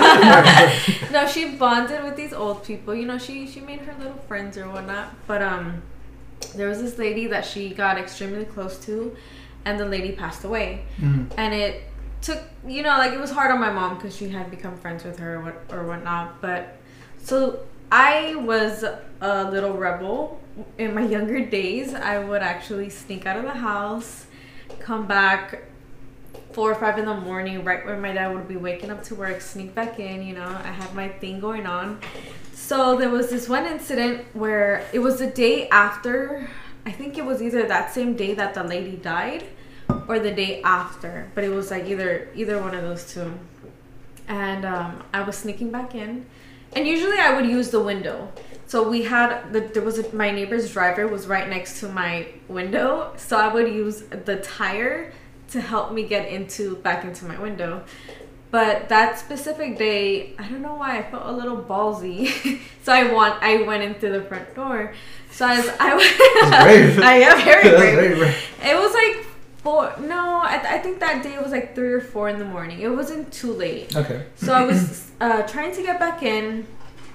[SPEAKER 3] No, she bonded with these old people. You know, she, she made her little friends or whatnot. But um, there was this lady that she got extremely close to. And the lady passed away.
[SPEAKER 2] Mm.
[SPEAKER 3] And it took, you know, like it was hard on my mom because she had become friends with her or, what, or whatnot. But so I was a little rebel. In my younger days, I would actually sneak out of the house, come back four or five in the morning, right when my dad would be waking up to work, sneak back in, you know, I had my thing going on. So there was this one incident where it was the day after, I think it was either that same day that the lady died or the day after, but it was like either either one of those two. And um, I was sneaking back in, and usually I would use the window. So we had the there was a, my neighbor's driveway was right next to my window, so I would use the tire to help me get into back into my window. But that specific day, I don't know why I felt a little ballsy, so I want I went in through the front door. So as I
[SPEAKER 2] That's brave.
[SPEAKER 3] I am very
[SPEAKER 2] That's
[SPEAKER 3] brave.
[SPEAKER 2] very brave.
[SPEAKER 3] It was like four. No, I, th- I think that day it was like three or four in the morning. It wasn't too late.
[SPEAKER 2] Okay.
[SPEAKER 3] So I was uh, trying to get back in.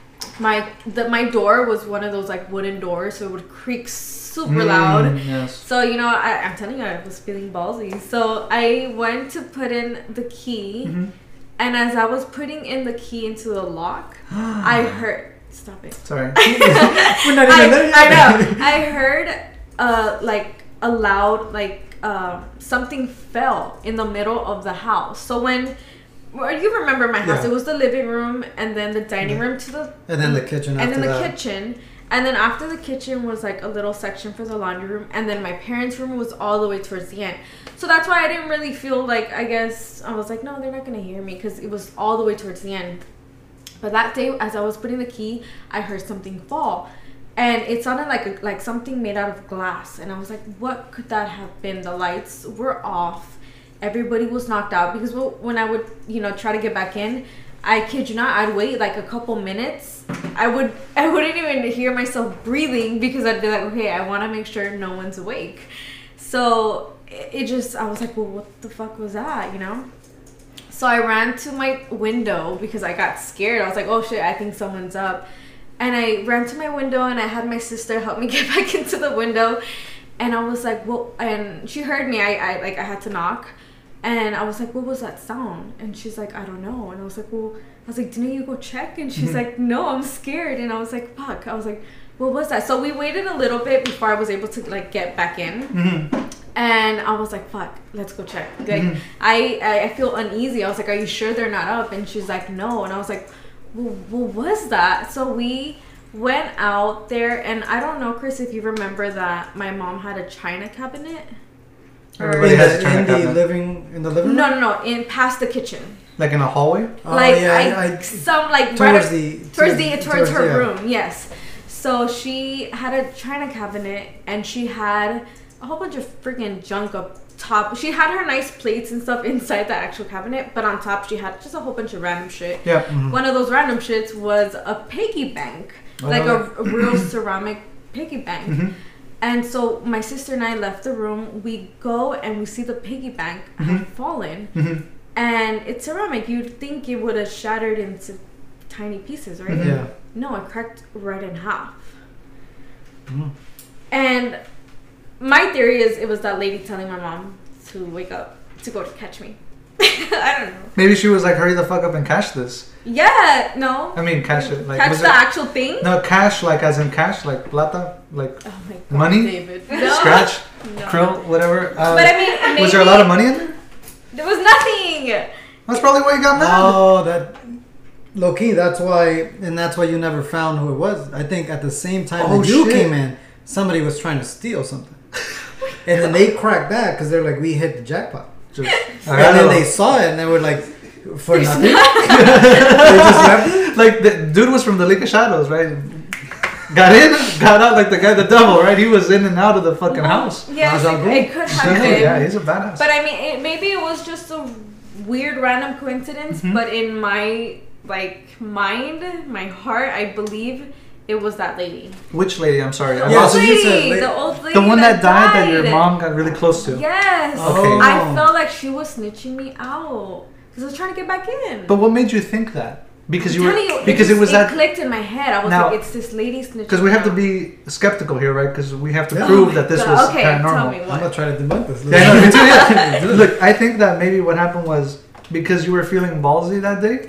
[SPEAKER 3] My the my door was one of those like wooden doors, so it would creak super
[SPEAKER 2] Mm,
[SPEAKER 3] loud.
[SPEAKER 2] Yes.
[SPEAKER 3] So you know, I, I'm telling you, I was feeling ballsy. So I went to put in the key,
[SPEAKER 2] Mm-hmm.
[SPEAKER 3] and as I was putting in the key into the lock, I heard. Stop it.
[SPEAKER 2] Sorry.
[SPEAKER 1] We're not
[SPEAKER 3] I,
[SPEAKER 1] even there
[SPEAKER 3] I
[SPEAKER 1] yet.
[SPEAKER 3] know. I heard uh like a loud like uh, something fell in the middle of the house. So when well, you remember my house,
[SPEAKER 1] Yeah.
[SPEAKER 3] it was the living room and then the dining room to the
[SPEAKER 1] And then the kitchen
[SPEAKER 3] and
[SPEAKER 1] after
[SPEAKER 3] then the
[SPEAKER 1] that.
[SPEAKER 3] kitchen. And then after the kitchen was like a little section for the laundry room, and then my parents' room was all the way towards the end. So that's why I didn't really feel like, I guess I was like, no, they're not gonna hear me because it was all the way towards the end. But that day, as I was putting the key, I heard something fall, and it sounded like a, like something made out of glass. And I was like, what could that have been? The lights were off. Everybody was knocked out because when I would, you know, try to get back in, I kid you not, I'd wait like a couple minutes. I would, I wouldn't even hear myself breathing because I'd be like, okay, I want to make sure no one's awake. So it, it just, I was like, well, what the fuck was that, you know? So I ran to my window because I got scared. I was like, oh shit, I think someone's up. And I ran to my window and I had my sister help me get back into the window. And I was like, well, and she heard me. I, I like, I had to knock. And I was like, what was that sound? And she's like, I don't know. And I was like, well, I was like, didn't you go check? And she's like, no, I'm scared. And I was like, fuck. I was like, what was that? So we waited a little bit before I was able to like get back in.
[SPEAKER 2] Mm-hmm.
[SPEAKER 3] And I was like, fuck, let's go check. Like,
[SPEAKER 2] Mm-hmm.
[SPEAKER 3] I, I, I feel uneasy. I was like, are you sure they're not up? And she's like, no. And I was like, well, what was that? So we went out there. And I don't know, Chris, if you remember that my mom had a china cabinet.
[SPEAKER 2] Everybody
[SPEAKER 1] in
[SPEAKER 2] has a
[SPEAKER 1] the,
[SPEAKER 2] china
[SPEAKER 1] in the
[SPEAKER 2] cabinet.
[SPEAKER 1] living in the living room.
[SPEAKER 3] No, no, no. In past the kitchen.
[SPEAKER 2] Like in a hallway?
[SPEAKER 1] Oh,
[SPEAKER 3] like
[SPEAKER 1] yeah,
[SPEAKER 3] I,
[SPEAKER 1] I, I
[SPEAKER 3] some like
[SPEAKER 1] towards
[SPEAKER 3] right
[SPEAKER 1] the
[SPEAKER 3] towards the towards,
[SPEAKER 1] towards-
[SPEAKER 3] her
[SPEAKER 1] yeah.
[SPEAKER 3] room. Yes. So she had a china cabinet and she had a whole bunch of freaking junk up top. She had her nice plates and stuff inside the actual cabinet, but on top she had just a whole bunch of random shit.
[SPEAKER 2] Yeah. Mm-hmm.
[SPEAKER 3] One of those random shits was a piggy bank,
[SPEAKER 2] Oh,
[SPEAKER 3] like
[SPEAKER 2] no
[SPEAKER 3] a, a real ceramic piggy bank.
[SPEAKER 2] Mm-hmm.
[SPEAKER 3] And so my sister and I left the room. We go and we see the piggy bank had fallen.
[SPEAKER 2] Mm-hmm.
[SPEAKER 3] And it's ceramic. You'd think it would have shattered into tiny pieces, right?
[SPEAKER 1] Yeah.
[SPEAKER 3] No, it cracked right in half.
[SPEAKER 1] Mm.
[SPEAKER 3] And my theory is it was that lady telling my mom to wake up to go to catch me. I don't know.
[SPEAKER 2] Maybe she was like, hurry the fuck up and cash this.
[SPEAKER 3] Yeah, no.
[SPEAKER 2] I mean, cash it. Like,
[SPEAKER 3] Catch
[SPEAKER 2] was
[SPEAKER 3] the
[SPEAKER 2] it-
[SPEAKER 3] actual thing?
[SPEAKER 2] No, cash, like as in cash, like plata, like
[SPEAKER 3] Oh my god,
[SPEAKER 2] Money?
[SPEAKER 3] David. No.
[SPEAKER 2] scratch,
[SPEAKER 3] No.
[SPEAKER 2] krill, whatever. Um,
[SPEAKER 3] But I mean, maybe
[SPEAKER 2] was there a lot of money in there?
[SPEAKER 3] There was nothing.
[SPEAKER 2] That's probably why you got mad.
[SPEAKER 1] Oh, that. low key, that's why, and that's why you never found who it was. I think at the same time
[SPEAKER 2] Oh,
[SPEAKER 1] that you
[SPEAKER 2] shit.
[SPEAKER 1] came in, somebody was trying to steal something. And then they cracked that because they're like, we hit the jackpot.
[SPEAKER 2] Just,
[SPEAKER 1] And then they saw it and they were like, for nothing. They just left it.
[SPEAKER 2] like the dude was from the League of Shadows, right? Got in, got out like the guy, the devil, right? He was in and out of the fucking house.
[SPEAKER 3] Yes,
[SPEAKER 1] Ra's al
[SPEAKER 3] it,
[SPEAKER 1] Ghul.
[SPEAKER 3] it could have
[SPEAKER 2] Yeah,
[SPEAKER 3] been.
[SPEAKER 2] yeah, he's a badass.
[SPEAKER 3] But I mean, it, maybe it was just a weird random coincidence.
[SPEAKER 2] Mhm.
[SPEAKER 3] But in my like mind, my heart, I believe it was that lady.
[SPEAKER 2] Which lady? I'm sorry.
[SPEAKER 3] The
[SPEAKER 2] I
[SPEAKER 1] Yeah,
[SPEAKER 3] old
[SPEAKER 2] lost-
[SPEAKER 1] so you said
[SPEAKER 3] lady,
[SPEAKER 1] lady.
[SPEAKER 3] the old lady.
[SPEAKER 2] the one that died, that your
[SPEAKER 3] died.
[SPEAKER 2] mom got really close to.
[SPEAKER 3] Yes.
[SPEAKER 2] Okay.
[SPEAKER 3] I felt like she was snitching me out because I was trying to get back in.
[SPEAKER 2] But what made you think that? Because you
[SPEAKER 3] I'm
[SPEAKER 2] were
[SPEAKER 3] telling you,
[SPEAKER 2] because it,
[SPEAKER 3] just-
[SPEAKER 2] was
[SPEAKER 3] it
[SPEAKER 2] that
[SPEAKER 3] clicked in my head. I was
[SPEAKER 2] Now-
[SPEAKER 3] like, it's this lady snitching.
[SPEAKER 2] because we have to
[SPEAKER 3] me
[SPEAKER 2] be skeptical here, right? Because we have to
[SPEAKER 1] Yeah.
[SPEAKER 2] prove
[SPEAKER 3] Oh
[SPEAKER 2] that this
[SPEAKER 3] God.
[SPEAKER 2] was
[SPEAKER 3] Okay,
[SPEAKER 2] paranormal.
[SPEAKER 3] tell me
[SPEAKER 1] I'm
[SPEAKER 3] what.
[SPEAKER 1] gonna try to debunk this.
[SPEAKER 2] Yeah, no, me too. Yeah. Look, I think that maybe what happened was because you were feeling ballsy that day.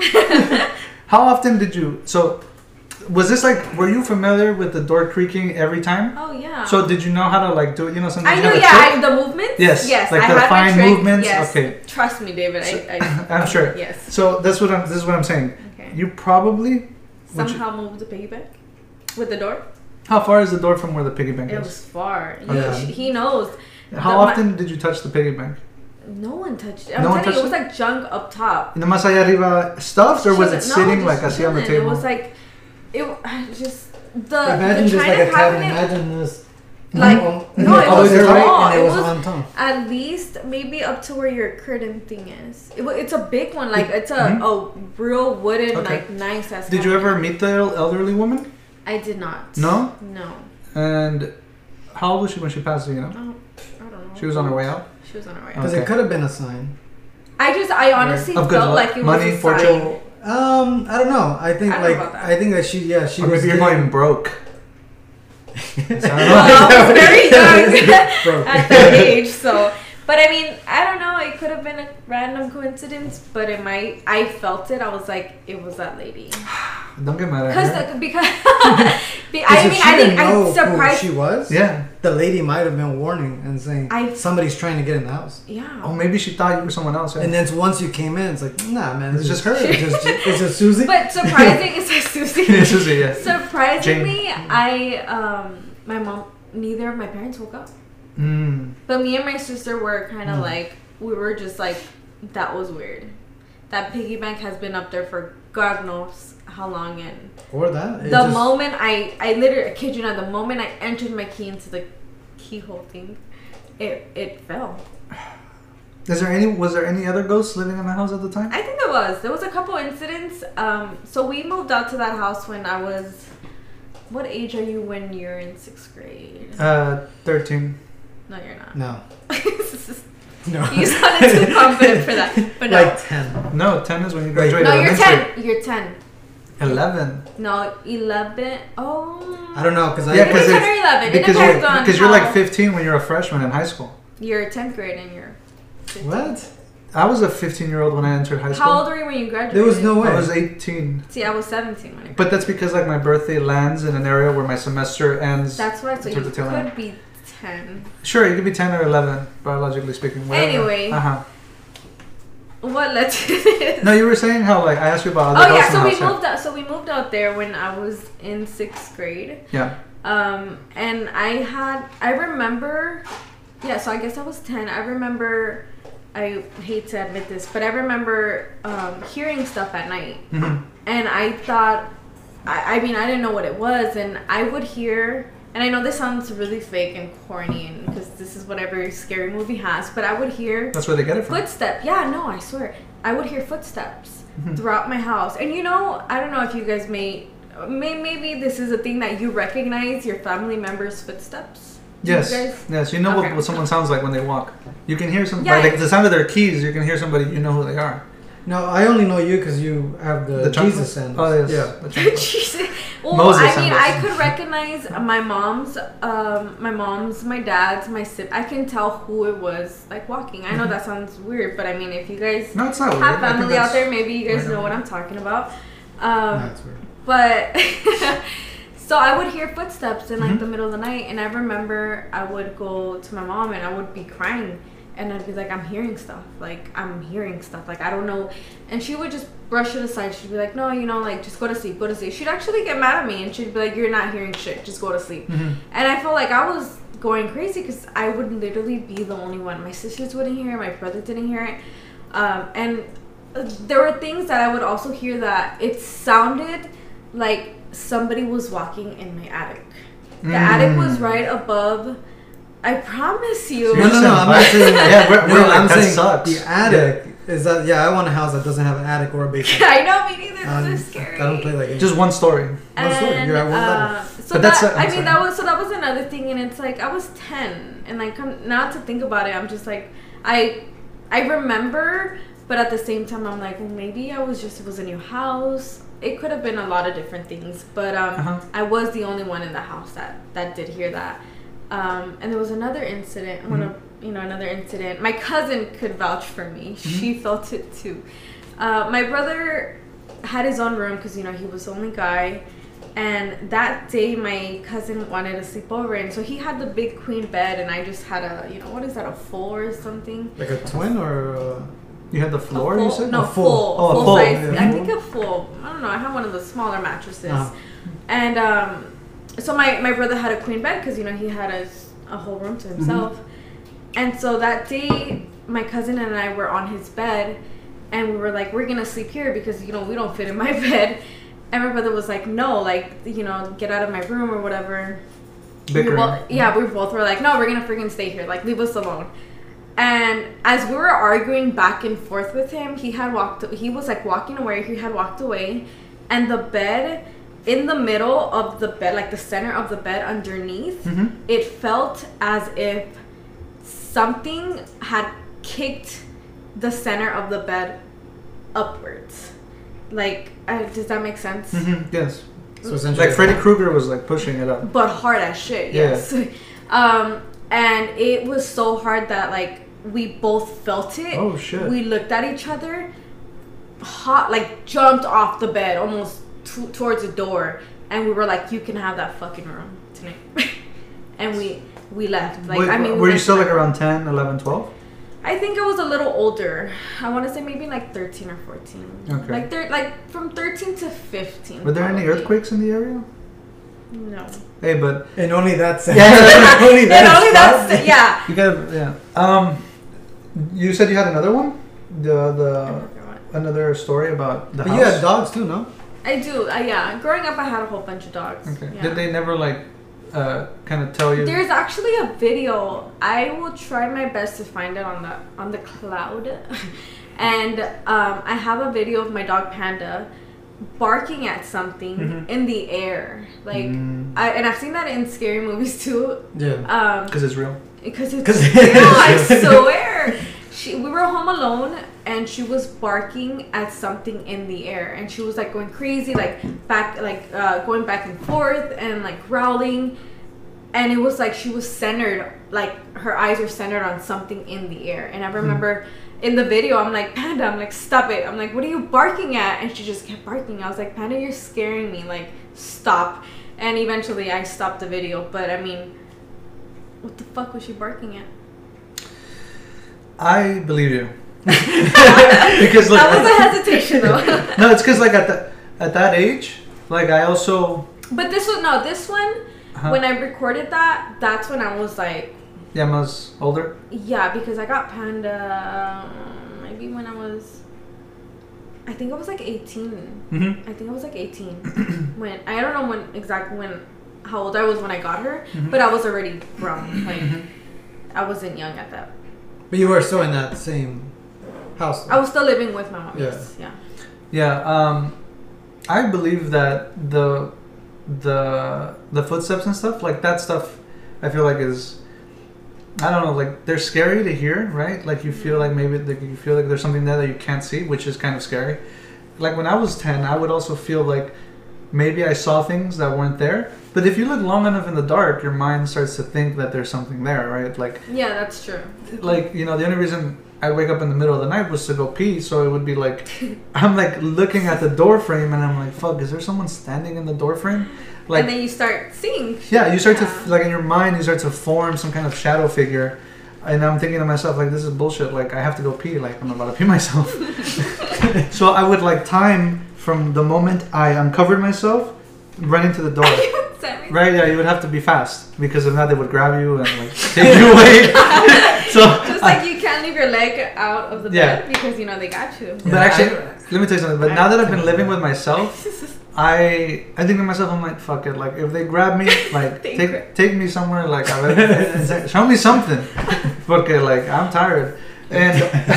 [SPEAKER 2] How often did you? So, was this like? Were you familiar with the door creaking every time?
[SPEAKER 3] Oh yeah.
[SPEAKER 2] So did you know how to like do it? You know, sometimes
[SPEAKER 3] I
[SPEAKER 2] you
[SPEAKER 3] knew,
[SPEAKER 2] have a
[SPEAKER 3] yeah,
[SPEAKER 2] trick?
[SPEAKER 3] I, the movements.
[SPEAKER 2] Yes,
[SPEAKER 3] yes,
[SPEAKER 2] like
[SPEAKER 3] I
[SPEAKER 2] the
[SPEAKER 3] had
[SPEAKER 2] fine
[SPEAKER 3] my trick.
[SPEAKER 2] movements,
[SPEAKER 3] Yes.
[SPEAKER 2] okay.
[SPEAKER 3] Trust me, David. I, I
[SPEAKER 2] I'm sure.
[SPEAKER 3] Yes.
[SPEAKER 2] So that's what I'm. This is what I'm saying.
[SPEAKER 3] Okay.
[SPEAKER 2] You probably. would you-
[SPEAKER 3] Somehow moved the piggy bank with the door.
[SPEAKER 2] how far is the door from where the piggy bank
[SPEAKER 3] It
[SPEAKER 2] is?
[SPEAKER 3] was far. He,
[SPEAKER 1] Yeah.
[SPEAKER 3] he knows.
[SPEAKER 2] How
[SPEAKER 3] the- my-
[SPEAKER 2] often did you touch the piggy bank?
[SPEAKER 3] No one touched it. I'm
[SPEAKER 2] No one
[SPEAKER 3] telling you, it
[SPEAKER 2] touched
[SPEAKER 3] was like junk up top.
[SPEAKER 2] In the más allá arriba stuffed, or was it
[SPEAKER 3] Chilling.
[SPEAKER 2] sitting
[SPEAKER 3] No,
[SPEAKER 2] like
[SPEAKER 3] just
[SPEAKER 2] así on the
[SPEAKER 3] chilling.
[SPEAKER 2] table?
[SPEAKER 3] It was like, it I just the
[SPEAKER 1] Imagine
[SPEAKER 3] the
[SPEAKER 1] just
[SPEAKER 3] China
[SPEAKER 1] like a cabinet.
[SPEAKER 3] cabinet.
[SPEAKER 1] Imagine this.
[SPEAKER 3] Like,
[SPEAKER 1] Oh,
[SPEAKER 3] no, it
[SPEAKER 1] all the
[SPEAKER 3] was
[SPEAKER 1] way to the right,
[SPEAKER 3] small.
[SPEAKER 1] and it
[SPEAKER 3] It
[SPEAKER 1] was,
[SPEAKER 3] was-
[SPEAKER 1] on top.
[SPEAKER 3] At least maybe up to where your curtain thing is. It, wa- it's a big one. Like it's a,
[SPEAKER 2] Mhm.
[SPEAKER 3] a real wooden,
[SPEAKER 2] Okay.
[SPEAKER 3] like nice ass.
[SPEAKER 2] Did you
[SPEAKER 3] cabinet.
[SPEAKER 2] ever meet the elderly woman?
[SPEAKER 3] I did not.
[SPEAKER 2] No?
[SPEAKER 3] No.
[SPEAKER 2] And how old was she when she passed? You know,
[SPEAKER 3] Oh, I don't know.
[SPEAKER 2] she was on her way out.
[SPEAKER 3] She was on her way. out.
[SPEAKER 1] Because
[SPEAKER 2] Okay.
[SPEAKER 1] it could have been a sign.
[SPEAKER 3] I just, I honestly
[SPEAKER 2] Of good
[SPEAKER 3] felt
[SPEAKER 2] luck,
[SPEAKER 3] like it
[SPEAKER 2] money,
[SPEAKER 3] was a
[SPEAKER 2] fortune.
[SPEAKER 3] sign.
[SPEAKER 1] Um, I don't know. I think
[SPEAKER 3] I don't know
[SPEAKER 1] like
[SPEAKER 3] about that.
[SPEAKER 1] I think that she, yeah, she
[SPEAKER 2] Or
[SPEAKER 1] was.
[SPEAKER 2] maybe you're
[SPEAKER 1] getting-
[SPEAKER 2] going broke.
[SPEAKER 3] Well, I was very young
[SPEAKER 1] Broke.
[SPEAKER 3] at that age, so. But I mean, I don't know. It could have been a random coincidence, but it might. I felt it. I was like, it was that lady.
[SPEAKER 2] Don't get mad at
[SPEAKER 3] Because
[SPEAKER 2] her.
[SPEAKER 3] because be-
[SPEAKER 1] 'Cause
[SPEAKER 3] I
[SPEAKER 1] if
[SPEAKER 3] mean,
[SPEAKER 1] she
[SPEAKER 3] I
[SPEAKER 1] didn't
[SPEAKER 3] think
[SPEAKER 1] know
[SPEAKER 3] I'm surprised.
[SPEAKER 1] who she was.
[SPEAKER 2] Yeah.
[SPEAKER 1] The lady might have been warning and saying
[SPEAKER 3] I-
[SPEAKER 1] somebody's trying to get in the house.
[SPEAKER 3] Yeah.
[SPEAKER 2] Oh, maybe she thought you were someone else. Yeah.
[SPEAKER 1] And then once you came in, it's like, nah, man,
[SPEAKER 2] It's just her.
[SPEAKER 1] It's just, it's just Susie.
[SPEAKER 3] But surprising, it's like Susie.
[SPEAKER 2] Yeah, Susie, yeah.
[SPEAKER 3] Surprisingly, I um my mom, neither of my parents woke up.
[SPEAKER 2] Mm.
[SPEAKER 3] But me and my sister were kind of
[SPEAKER 1] Mm.
[SPEAKER 3] like, we were just like, that was weird. That piggy bank has been up there for God knows how long. And
[SPEAKER 1] or that. It
[SPEAKER 3] the
[SPEAKER 1] just-
[SPEAKER 3] moment I, I literally, I kid you not, the moment I entered my key into the keyhole thing, it it fell.
[SPEAKER 2] Is there any? Was there any other ghosts living in the house at the time?
[SPEAKER 3] I think there was. There was a couple incidents. Um, so we moved out to that house when I was. What age are you when you're in sixth grade?
[SPEAKER 2] Uh, thirteen.
[SPEAKER 3] No, you're not.
[SPEAKER 1] No.
[SPEAKER 3] You
[SPEAKER 1] No.
[SPEAKER 3] sounded too confident for that, but no.
[SPEAKER 1] Like ten.
[SPEAKER 2] No, ten is when you graduate.
[SPEAKER 3] No, you're
[SPEAKER 2] elementary.
[SPEAKER 3] ten. You're ten.
[SPEAKER 2] Eleven.
[SPEAKER 3] No, eleven. Oh.
[SPEAKER 1] I don't know because I.
[SPEAKER 2] Yeah,
[SPEAKER 3] Maybe
[SPEAKER 2] because
[SPEAKER 3] ten or eleven. It
[SPEAKER 2] because
[SPEAKER 3] depends
[SPEAKER 2] you're
[SPEAKER 3] on
[SPEAKER 2] because you're
[SPEAKER 3] how-
[SPEAKER 2] like fifteen when you're a freshman in high school.
[SPEAKER 3] You're tenth grade and you're. fifteen.
[SPEAKER 1] What?
[SPEAKER 2] I was a fifteen year old when I entered high school.
[SPEAKER 3] How old were you when you graduated?
[SPEAKER 1] There was no way.
[SPEAKER 2] I was eighteen.
[SPEAKER 3] See, I was seventeen when I graduated.
[SPEAKER 2] But that's because like my birthday lands in an area where my semester ends.
[SPEAKER 3] That's why. So you
[SPEAKER 2] towards the tail
[SPEAKER 3] could
[SPEAKER 2] end.
[SPEAKER 3] be ten.
[SPEAKER 2] Sure, you could be ten or eleven, biologically speaking. Whatever.
[SPEAKER 3] Anyway.
[SPEAKER 2] Uh huh.
[SPEAKER 3] What led to this?
[SPEAKER 2] No, you were saying how like I asked you about other
[SPEAKER 3] Oh yeah,
[SPEAKER 2] ghosts in
[SPEAKER 3] so
[SPEAKER 2] the
[SPEAKER 3] we
[SPEAKER 2] house, yeah.
[SPEAKER 3] moved out. So we moved out there when I was in sixth grade.
[SPEAKER 2] Yeah.
[SPEAKER 3] Um, and I had, I remember, yeah. So I guess I was ten. I remember. I hate to admit this, but I remember um, hearing stuff at night,
[SPEAKER 2] Mm-hmm.
[SPEAKER 3] and I thought, I, I mean, I didn't know what it was, and I would hear. And I know this sounds really fake and corny, and because this is what every scary movie has, but I would hear
[SPEAKER 2] That's where they get it from.
[SPEAKER 3] footsteps. Yeah, no, I swear. I would hear footsteps
[SPEAKER 2] Mhm.
[SPEAKER 3] throughout my house. And you know, I don't know if you guys may, may maybe this is a thing that you recognize your family members' footsteps. Do you
[SPEAKER 2] Yes.
[SPEAKER 3] guys-
[SPEAKER 2] Yes. You know
[SPEAKER 3] Okay.
[SPEAKER 2] what, what someone sounds like when they walk. You can hear some
[SPEAKER 3] Yeah.
[SPEAKER 2] by like, the sound of their keys. You can hear somebody. You know who they are.
[SPEAKER 1] No, I only know you because you have the,
[SPEAKER 2] The chocolate?
[SPEAKER 1] Jesus sandals.
[SPEAKER 2] Oh yes.
[SPEAKER 1] Yeah.
[SPEAKER 2] The chocolate.
[SPEAKER 3] Jesus. Well,
[SPEAKER 2] Moses
[SPEAKER 3] I mean,
[SPEAKER 2] sandals.
[SPEAKER 3] I could recognize my mom's, um, my mom's, my dad's, my sib. I can tell who it was like walking. I know that sounds weird, but I mean, if you guys
[SPEAKER 2] No, it's not weird.
[SPEAKER 3] have
[SPEAKER 2] I think
[SPEAKER 3] family out
[SPEAKER 2] that's-
[SPEAKER 3] there, maybe you guys
[SPEAKER 2] I know.
[SPEAKER 3] know what I'm talking about. Um,
[SPEAKER 1] That's weird.
[SPEAKER 3] But so I would hear footsteps in like
[SPEAKER 2] Mhm.
[SPEAKER 3] the middle of the night, and I remember I would go to my mom and I would be crying, and I'd be like, I'm hearing stuff. Like, I'm hearing stuff. Like, I don't know. And she would just brush it aside. She'd be like, no, you know, like, just go to sleep, go to sleep. She'd actually get mad at me, and she'd be like, you're not hearing shit. Just go to sleep.
[SPEAKER 2] Mm-hmm.
[SPEAKER 3] And I felt like I was going crazy because I would literally be the only one. My sisters wouldn't hear it. My brother didn't hear it. Um, and there were things that I would also hear that it sounded like somebody was walking in my attic. The
[SPEAKER 2] Mm.
[SPEAKER 3] attic was right above. I promise you.
[SPEAKER 1] No, no, no. I'm not saying.
[SPEAKER 2] Yeah, we're,
[SPEAKER 1] no,
[SPEAKER 2] we're like,
[SPEAKER 1] I'm
[SPEAKER 2] that
[SPEAKER 1] saying
[SPEAKER 2] sucks.
[SPEAKER 1] the attic is that. Yeah, I want a house that doesn't have an attic or a basement.
[SPEAKER 3] I know, me neither.
[SPEAKER 1] Um,
[SPEAKER 3] This is scary.
[SPEAKER 1] I don't play like
[SPEAKER 2] Just one story.
[SPEAKER 1] One story.
[SPEAKER 3] And,
[SPEAKER 1] You're at one level.
[SPEAKER 3] uh, so
[SPEAKER 2] But that's
[SPEAKER 3] that,
[SPEAKER 2] a-
[SPEAKER 3] I
[SPEAKER 2] I'm
[SPEAKER 3] mean,
[SPEAKER 2] sorry.
[SPEAKER 3] that was so that was another thing, and it's like I was ten, and like come, now to think about it, I'm just like I, I remember, but at the same time, I'm like, well, maybe I was just it was a new house. It could have been a lot of different things, but um,
[SPEAKER 2] Uh-huh.
[SPEAKER 3] I was the only one in the house that that did hear that. Um, and there was another incident, one
[SPEAKER 2] Mhm.
[SPEAKER 3] of you know another incident. My cousin could vouch for me; she felt it too. Uh, my brother had his own room because you know he was the only guy, and that day my cousin wanted to sleep over, and so he had the big queen bed, and I just had a you know what is that, a full or something?
[SPEAKER 1] Like a twin or. Uh,
[SPEAKER 2] You had the floor,
[SPEAKER 3] A full,
[SPEAKER 2] you said?
[SPEAKER 3] no
[SPEAKER 1] A full.
[SPEAKER 3] full,
[SPEAKER 2] Oh, a
[SPEAKER 3] full,
[SPEAKER 2] full,
[SPEAKER 3] size.
[SPEAKER 1] yeah.
[SPEAKER 3] I think a full. I don't know. I have one of the smaller mattresses,
[SPEAKER 1] Uh-huh.
[SPEAKER 3] and um, so my my brother had a queen bed because you know he had a a whole room to himself, and so that day my cousin and I were on his bed, and we were like, we're gonna sleep here because you know we don't fit in my bed, and my brother was like, no, like you know get out of my room or whatever. We were
[SPEAKER 2] Bickering.
[SPEAKER 3] both, yeah, we both were like, no, we're gonna freaking stay here. Like leave us alone. And as we were arguing back and forth with him, he had walked, he was like walking away, he had walked away, and the bed, in the middle of the bed, like the center of the bed underneath,
[SPEAKER 2] Mm-hmm.
[SPEAKER 3] it felt as if something had kicked the center of the bed upwards. Like, uh, does that make sense?
[SPEAKER 2] Mm-hmm. Yes.
[SPEAKER 1] so essentially.
[SPEAKER 2] Like Freddy Krueger was like pushing it up.
[SPEAKER 3] But hard as shit,
[SPEAKER 2] Yeah.
[SPEAKER 3] yes. um, and it was so hard that like we both felt it.
[SPEAKER 2] Oh shit.
[SPEAKER 3] We looked at each other, hot, like jumped off the bed almost t- towards the door, and we were like, "You can have that fucking room tonight," and we we left. Like
[SPEAKER 2] Wait,
[SPEAKER 3] I mean, we
[SPEAKER 2] were you
[SPEAKER 3] left
[SPEAKER 2] still
[SPEAKER 3] my
[SPEAKER 2] like
[SPEAKER 3] room.
[SPEAKER 2] around ten, eleven, twelve?
[SPEAKER 3] I think I was a little older. I want to say maybe like thirteen or fourteen.
[SPEAKER 2] Okay.
[SPEAKER 3] Like thir- like from thirteen to fifteen.
[SPEAKER 2] Were there any
[SPEAKER 3] probably.
[SPEAKER 2] earthquakes in the area?
[SPEAKER 3] No.
[SPEAKER 2] Hey, but
[SPEAKER 1] In only that sense.
[SPEAKER 2] Yeah.
[SPEAKER 1] only
[SPEAKER 3] And
[SPEAKER 1] that
[SPEAKER 3] only
[SPEAKER 1] spot.
[SPEAKER 3] that's yeah.
[SPEAKER 2] you got yeah. Um, you said you had another one. The the another story about the
[SPEAKER 1] But
[SPEAKER 2] house.
[SPEAKER 1] you had dogs too, no?
[SPEAKER 3] I do. Uh, yeah. Growing up, I had a whole bunch of dogs.
[SPEAKER 2] Okay.
[SPEAKER 3] Yeah.
[SPEAKER 2] Did they never like uh kind of tell you?
[SPEAKER 3] There's actually a video. I will try my best to find it on the on the cloud, and um, I have a video of my dog Panda barking at something
[SPEAKER 2] Mhm.
[SPEAKER 3] in the air, like
[SPEAKER 2] Mm.
[SPEAKER 3] I and I've seen that in scary movies too.
[SPEAKER 1] Yeah.
[SPEAKER 3] Um,
[SPEAKER 2] Because it's real.
[SPEAKER 3] because it's
[SPEAKER 1] 'Cause-
[SPEAKER 3] real, I swear. She, we were home alone, and she was barking at something in the air, and she was like going crazy, like back, like uh, going back and forth, and like growling, and it was like she was centered, like her eyes were centered on something in the air. And I remember in the video, I'm like, Panda, I'm like, stop it. I'm like, what are you barking at? And she just kept barking. I was like, Panda, you're scaring me. Like, stop. And eventually, I stopped the video. But I mean, what the fuck was she barking at?
[SPEAKER 2] I believe you. because look,
[SPEAKER 3] That was a hesitation though.
[SPEAKER 2] no, it's because like at the at that age, like I also
[SPEAKER 3] But this was no, this one
[SPEAKER 2] uh
[SPEAKER 3] when I recorded that, that's when I was like,
[SPEAKER 2] yeah, I was older.
[SPEAKER 3] yeah, because I got Panda um, maybe when I was, I think I was like eighteen.
[SPEAKER 2] Mm-hmm.
[SPEAKER 3] I think I was like eighteen when I don't know when exactly when how old I was when I got her,
[SPEAKER 2] Mhm.
[SPEAKER 3] but I was already grown. Like
[SPEAKER 2] Mhm.
[SPEAKER 3] I wasn't young at that.
[SPEAKER 1] But you were still in that same house.
[SPEAKER 3] I was still living with my mom.
[SPEAKER 1] Yeah.
[SPEAKER 3] Yes, yeah.
[SPEAKER 2] Yeah, um, I believe that the the the footsteps and stuff like that stuff, I feel like is, I don't know, like they're scary to hear, right? Like you feel like maybe like you feel like there's something there that you can't see, which is kind of scary. Like when I was ten, I would also feel like maybe I saw things that weren't there. But if you look long enough in the dark, your mind starts to think that there's something there, right? Like
[SPEAKER 3] Yeah, that's true.
[SPEAKER 2] like you know the only reason I wake up in the middle of the night was to go pee, so it would be like I'm like looking at the door frame and I'm like, fuck, is there someone standing in the door frame? Like
[SPEAKER 3] And then you start seeing.
[SPEAKER 2] yeah, you start to
[SPEAKER 3] Yeah.
[SPEAKER 2] f- like in your mind you start to form some kind of shadow figure. and I'm thinking to myself like, this is bullshit. Like I have to go pee. Like I'm about to pee myself. So I would like time from the moment I uncovered myself, running to the door. Right? Yeah, you would have to be fast because if not, they would grab you and like take you away. So
[SPEAKER 3] just like I, you can't leave your leg out of the
[SPEAKER 2] yeah.
[SPEAKER 3] bed because you know they got you.
[SPEAKER 2] But yeah, actually, I, let me tell you something. But I now that I've been living with myself, I I think to myself, I'm like, fuck it. Like if they grab me, like take grab. take me somewhere. Like I show me something. Fuck it. Like I'm tired. And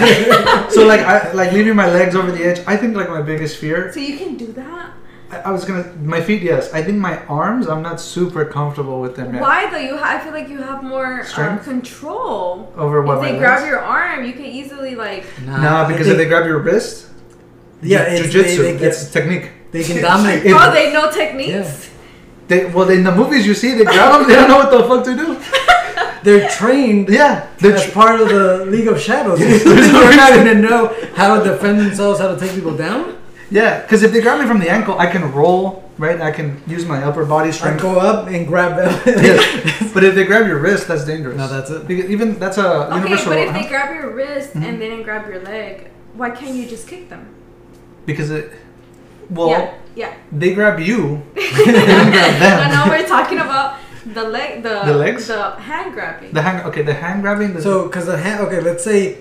[SPEAKER 2] so like I like leaving my legs over the edge. I think like my biggest fear.
[SPEAKER 3] So you can do that.
[SPEAKER 2] I was gonna my feet, yes. I think my arms, I'm not super comfortable with them yet.
[SPEAKER 3] Why though? You, ha- I feel like you have more uh, control
[SPEAKER 2] over what.
[SPEAKER 3] If they
[SPEAKER 2] my
[SPEAKER 3] grab
[SPEAKER 2] legs?
[SPEAKER 3] your arm, you can easily like.
[SPEAKER 2] Nah, nah because if they grab your wrist,
[SPEAKER 4] yeah, it's
[SPEAKER 2] jiu-jitsu.
[SPEAKER 4] They, they get,
[SPEAKER 2] it's technique.
[SPEAKER 4] They can dominate.
[SPEAKER 3] Oh, they know techniques.
[SPEAKER 4] Yeah.
[SPEAKER 2] They well, in the movies you see, they grab them. They don't know what the fuck to do.
[SPEAKER 4] They're trained.
[SPEAKER 2] Yeah, they're
[SPEAKER 4] as
[SPEAKER 2] tr-
[SPEAKER 4] part of the League of Shadows. They're not going to know how to defend themselves, how to take people down.
[SPEAKER 2] Yeah, because if they grab me from the ankle, I can roll, right? I can use my upper body strength.
[SPEAKER 4] I go up and grab them.
[SPEAKER 2] Yes. But if they grab your wrist, that's dangerous.
[SPEAKER 4] No, that's it.
[SPEAKER 2] Because even that's a
[SPEAKER 3] okay,
[SPEAKER 2] universal.
[SPEAKER 3] Okay, but if
[SPEAKER 2] huh?
[SPEAKER 3] they grab your wrist
[SPEAKER 2] mm-hmm.
[SPEAKER 3] and they didn't grab your leg, why can't you just kick them?
[SPEAKER 2] Because it, well,
[SPEAKER 3] yeah, yeah.
[SPEAKER 2] they grab you. They don't grab them.
[SPEAKER 3] No, no, we're talking about the leg, the
[SPEAKER 2] the legs,
[SPEAKER 3] the hand grabbing.
[SPEAKER 2] The hand, okay, the hand grabbing. The
[SPEAKER 4] so, because the hand, okay, let's say,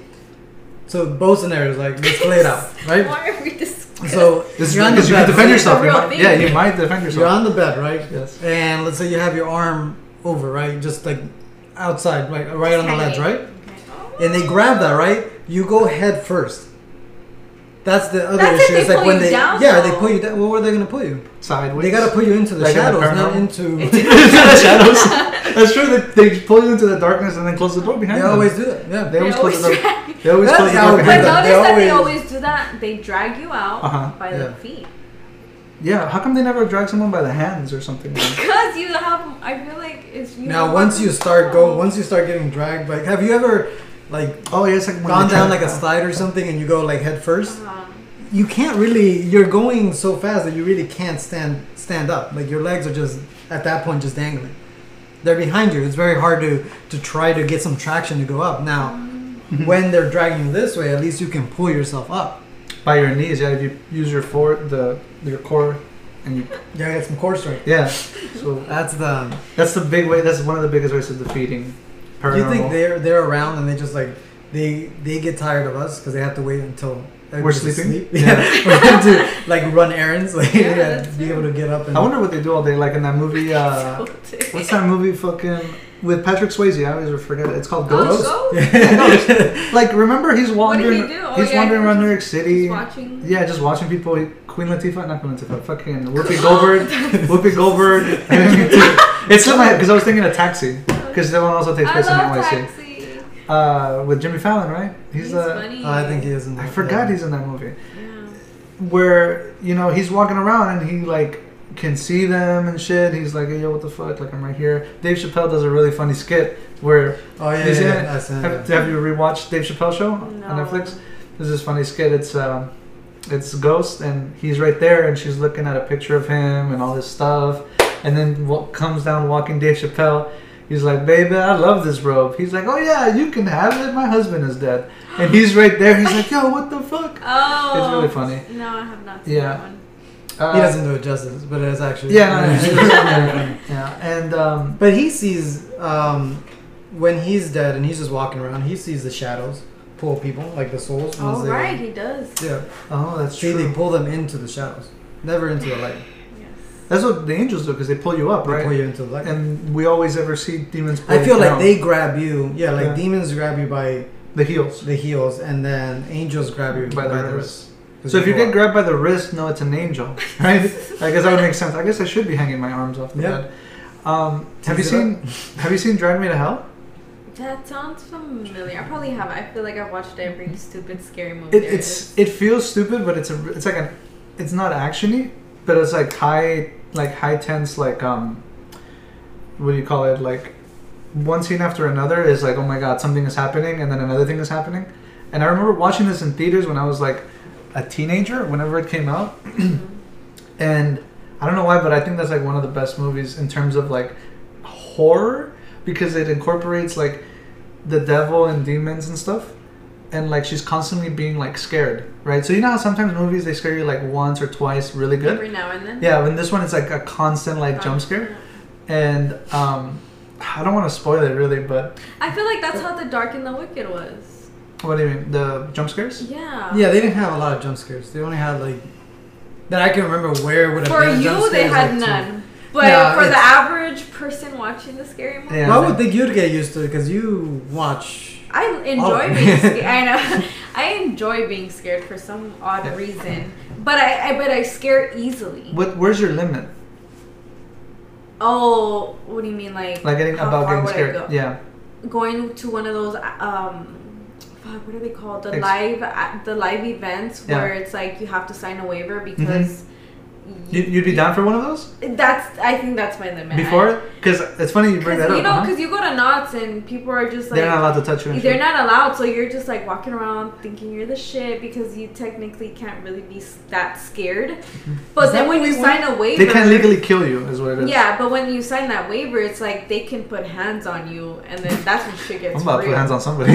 [SPEAKER 4] so both scenarios, like let's play it out, right?
[SPEAKER 3] Why are we discussing?
[SPEAKER 4] So
[SPEAKER 2] this
[SPEAKER 4] you're
[SPEAKER 2] is
[SPEAKER 4] on
[SPEAKER 2] because
[SPEAKER 4] the
[SPEAKER 2] you
[SPEAKER 4] bed,
[SPEAKER 2] can defend
[SPEAKER 4] right?
[SPEAKER 2] yourself. You might,
[SPEAKER 3] thing.
[SPEAKER 2] yeah, you might defend yourself.
[SPEAKER 4] You're on the bed, right?
[SPEAKER 2] Yes.
[SPEAKER 4] And let's say you have your arm over, right? Just like outside, right, right on the ledge, right? Okay. And they grab that, right? You go head first. That's the other
[SPEAKER 3] That's
[SPEAKER 4] issue.
[SPEAKER 3] If
[SPEAKER 4] it's
[SPEAKER 3] they
[SPEAKER 4] like
[SPEAKER 3] pull
[SPEAKER 4] when
[SPEAKER 3] you
[SPEAKER 4] they,
[SPEAKER 3] down,
[SPEAKER 4] yeah,
[SPEAKER 3] though.
[SPEAKER 4] they pull you down. Well, where are they gonna pull you?
[SPEAKER 2] Sideways.
[SPEAKER 4] They gotta put you into the
[SPEAKER 2] like
[SPEAKER 4] shadows,
[SPEAKER 2] in
[SPEAKER 4] not into.
[SPEAKER 2] into the shadows. That's true. They, they pull you into the darkness and then close the door behind
[SPEAKER 4] They
[SPEAKER 2] them.
[SPEAKER 4] always do that. Yeah,
[SPEAKER 2] They,
[SPEAKER 3] They
[SPEAKER 2] always close the door.
[SPEAKER 3] drag you.
[SPEAKER 2] They always
[SPEAKER 4] That's
[SPEAKER 2] close the
[SPEAKER 4] how
[SPEAKER 2] door
[SPEAKER 4] we
[SPEAKER 3] But
[SPEAKER 2] behind
[SPEAKER 4] do
[SPEAKER 2] them.
[SPEAKER 3] notice
[SPEAKER 4] They
[SPEAKER 3] that they
[SPEAKER 4] always-
[SPEAKER 3] always do that. They drag you out
[SPEAKER 2] Uh-huh.
[SPEAKER 3] by
[SPEAKER 4] Yeah.
[SPEAKER 3] the feet.
[SPEAKER 2] Yeah, how come they never drag someone by the hands or something?
[SPEAKER 3] Because you have, I feel like it's. You
[SPEAKER 4] Now,
[SPEAKER 3] have
[SPEAKER 4] once
[SPEAKER 3] more
[SPEAKER 4] you start
[SPEAKER 3] control.
[SPEAKER 4] going, once you start getting dragged, like, have you ever, like,
[SPEAKER 2] Oh, yeah, it's like when
[SPEAKER 4] gone
[SPEAKER 2] they try
[SPEAKER 4] down
[SPEAKER 2] to-
[SPEAKER 4] like a slide or something, and you go like head first?
[SPEAKER 3] Uh-huh.
[SPEAKER 4] You can't really. You're going so fast that you really can't stand stand up. Like your legs are just at that point just dangling. They're behind you. It's very hard to to try to get some traction to go up. Now, when they're dragging you this way, at least you can pull yourself up.
[SPEAKER 2] by your knees. Yeah, if you use your for the your core, and you
[SPEAKER 4] Yeah, get some core strength.
[SPEAKER 2] yeah. So
[SPEAKER 4] That's the.
[SPEAKER 2] that's the big way. That's one of the biggest ways of defeating paranormal.
[SPEAKER 4] Do you think they're they're around and they just like they they get tired of us because they have to wait until
[SPEAKER 2] We're
[SPEAKER 4] everybody's
[SPEAKER 2] sleeping?
[SPEAKER 4] asleep?
[SPEAKER 2] Yeah.
[SPEAKER 4] Yeah, we have to like run errands, like
[SPEAKER 3] Yeah,
[SPEAKER 4] yeah,
[SPEAKER 3] that's
[SPEAKER 4] be
[SPEAKER 3] true.
[SPEAKER 4] able to get up and.
[SPEAKER 2] I wonder what they do all day. Like in that movie. Uh, what's that movie? Fucking with Patrick Swayze. I always forget it. It's called
[SPEAKER 3] Oh,
[SPEAKER 2] Ghost.
[SPEAKER 3] Ghost?
[SPEAKER 4] Yeah.
[SPEAKER 2] Like remember he's
[SPEAKER 3] What did
[SPEAKER 2] wandering.
[SPEAKER 3] he do? Oh,
[SPEAKER 2] he's
[SPEAKER 3] yeah,
[SPEAKER 2] wandering
[SPEAKER 3] he
[SPEAKER 2] around
[SPEAKER 3] was
[SPEAKER 2] New York City.
[SPEAKER 3] Just watching.
[SPEAKER 2] Yeah, just watching people. Queen Latifah, not Queen Latifah. Fucking Whoopi Goldberg. Whoopi Goldberg. It's in my because I was thinking of Taxi because that one also takes
[SPEAKER 3] I
[SPEAKER 2] place in
[SPEAKER 3] love
[SPEAKER 2] N Y C.
[SPEAKER 3] Taxi.
[SPEAKER 2] Uh, with Jimmy Fallon, right? He's,
[SPEAKER 3] He's
[SPEAKER 2] uh,
[SPEAKER 3] funny.
[SPEAKER 4] Oh, I think he is in
[SPEAKER 2] I
[SPEAKER 4] that,
[SPEAKER 2] forgot
[SPEAKER 4] yeah.
[SPEAKER 2] he's in that movie.
[SPEAKER 3] Yeah.
[SPEAKER 2] Where you know he's walking around and he like can see them and shit. He's like, hey, yo, what the fuck? Like I'm right here. Dave Chappelle does a really funny skit where
[SPEAKER 4] Oh yeah,
[SPEAKER 2] Is
[SPEAKER 4] yeah,
[SPEAKER 2] it-
[SPEAKER 4] yeah. I seen it,
[SPEAKER 2] have,
[SPEAKER 4] yeah.
[SPEAKER 2] have you rewatched Dave Chappelle show
[SPEAKER 3] No.
[SPEAKER 2] on Netflix? There's this funny skit. It's uh, it's Ghost and he's right there and she's looking at a picture of him and all this stuff. And then what comes down walking Dave Chappelle. He's like, baby, I love this robe. He's like, oh yeah, you can have it. My husband is dead. And he's right there. He's like, yo, what the fuck?
[SPEAKER 3] Oh.
[SPEAKER 2] It's really funny.
[SPEAKER 3] No, I have not seen
[SPEAKER 2] Yeah.
[SPEAKER 3] that one.
[SPEAKER 2] Uh,
[SPEAKER 4] He doesn't do it justice, but it's actually
[SPEAKER 2] Yeah, no, no, it's really funny. Yeah, and um,
[SPEAKER 4] But he sees um, when he's dead and he's just walking around. He sees the shadows pull people, like the souls. once
[SPEAKER 3] Oh,
[SPEAKER 4] they-
[SPEAKER 3] right, he does.
[SPEAKER 4] Yeah.
[SPEAKER 2] oh, that's
[SPEAKER 4] See,
[SPEAKER 2] true.
[SPEAKER 4] they pull them into the shadows, never into the light.
[SPEAKER 3] Yes.
[SPEAKER 2] That's what the angels do because they pull you up,
[SPEAKER 4] They
[SPEAKER 2] right?
[SPEAKER 4] pull you into the light.
[SPEAKER 2] And we always ever see demons. Pull
[SPEAKER 4] I feel
[SPEAKER 2] you
[SPEAKER 4] like
[SPEAKER 2] down.
[SPEAKER 4] they grab you. Yeah, like
[SPEAKER 2] Yeah.
[SPEAKER 4] demons grab you by
[SPEAKER 2] the heels
[SPEAKER 4] the heels, and then angels grab you
[SPEAKER 2] by
[SPEAKER 4] by,
[SPEAKER 2] the
[SPEAKER 4] the
[SPEAKER 2] wrist.
[SPEAKER 4] wrist.
[SPEAKER 2] So if you get grabbed by the wrist, no, it's an angel, right? I guess that would make sense. I guess I should be hanging my arms off the
[SPEAKER 4] Yeah.
[SPEAKER 2] bed. Um, have you
[SPEAKER 4] Tease it
[SPEAKER 2] seen Have you seen Drag Me to Hell?
[SPEAKER 3] That sounds familiar. I probably have. I feel like I've watched every stupid scary movie.
[SPEAKER 2] It,
[SPEAKER 3] there
[SPEAKER 2] it's
[SPEAKER 3] is.
[SPEAKER 2] it feels stupid, but it's a it's like an it's not actiony, but it's like high like high tense like um what do you call it like one scene after another is like oh my god something is happening and then another thing is happening, and I remember watching this in theaters when I was like a teenager whenever it came out, and I don't know why, but I think that's like one of the best movies in terms of like horror because it incorporates like the devil and demons and stuff, and like she's constantly being like scared, right? So you know how sometimes movies they scare you like once or twice really good.
[SPEAKER 3] Every now and then.
[SPEAKER 2] Yeah, when this one it's like a constant like jump scare, and um, I don't want to spoil it really, but
[SPEAKER 3] I feel like that's how The Dark and the Wicked was.
[SPEAKER 2] what do you mean the jump scares?
[SPEAKER 3] Yeah.
[SPEAKER 4] Yeah, they didn't have a lot of jump scares. They only had like that I can remember where it would have
[SPEAKER 3] For
[SPEAKER 4] been. jump
[SPEAKER 3] you, they
[SPEAKER 4] scares,
[SPEAKER 3] had
[SPEAKER 4] like, two.
[SPEAKER 3] none. But
[SPEAKER 4] Yeah,
[SPEAKER 3] for the
[SPEAKER 4] it's-
[SPEAKER 3] average person watching the scary movie,
[SPEAKER 2] Yeah.
[SPEAKER 4] Well, I would think you'd get used to it because you watch.
[SPEAKER 3] I enjoy
[SPEAKER 4] Oh.
[SPEAKER 3] being scared. I know. I enjoy being scared for some odd
[SPEAKER 2] Yeah.
[SPEAKER 3] reason. But I, I but I scare easily.
[SPEAKER 2] What? Where's your limit?
[SPEAKER 3] Oh, what do you mean, like?
[SPEAKER 2] Like getting
[SPEAKER 3] how
[SPEAKER 2] about
[SPEAKER 3] far
[SPEAKER 2] getting
[SPEAKER 3] would I
[SPEAKER 2] scared?
[SPEAKER 3] go?
[SPEAKER 2] Yeah.
[SPEAKER 3] Going to one of those um, fuck, what are they called? The
[SPEAKER 2] Ex-
[SPEAKER 3] live uh, the live events
[SPEAKER 2] Yeah.
[SPEAKER 3] where it's like you have to sign a waiver because.
[SPEAKER 2] You, you'd be down for one of those
[SPEAKER 3] That's I think that's my limit.
[SPEAKER 2] before? Because it's funny you bring that
[SPEAKER 3] Because
[SPEAKER 2] up.
[SPEAKER 3] you know,
[SPEAKER 2] uh-huh.
[SPEAKER 3] because you go to knots and people are just like
[SPEAKER 2] They're not allowed to touch you. and
[SPEAKER 3] they're
[SPEAKER 2] shit.
[SPEAKER 3] not allowed, so you're just like walking around thinking you're the shit because you technically can't really be s- that scared. But
[SPEAKER 4] Is
[SPEAKER 3] then
[SPEAKER 4] that
[SPEAKER 3] when
[SPEAKER 4] what
[SPEAKER 3] you
[SPEAKER 4] we
[SPEAKER 3] sign a waiver,
[SPEAKER 2] They can't legally kill you, is what it is.
[SPEAKER 3] yeah. But when you sign that waiver, it's like they can put hands on you, and then that's when shit gets
[SPEAKER 2] I'm about to
[SPEAKER 3] real.
[SPEAKER 2] put hands on somebody.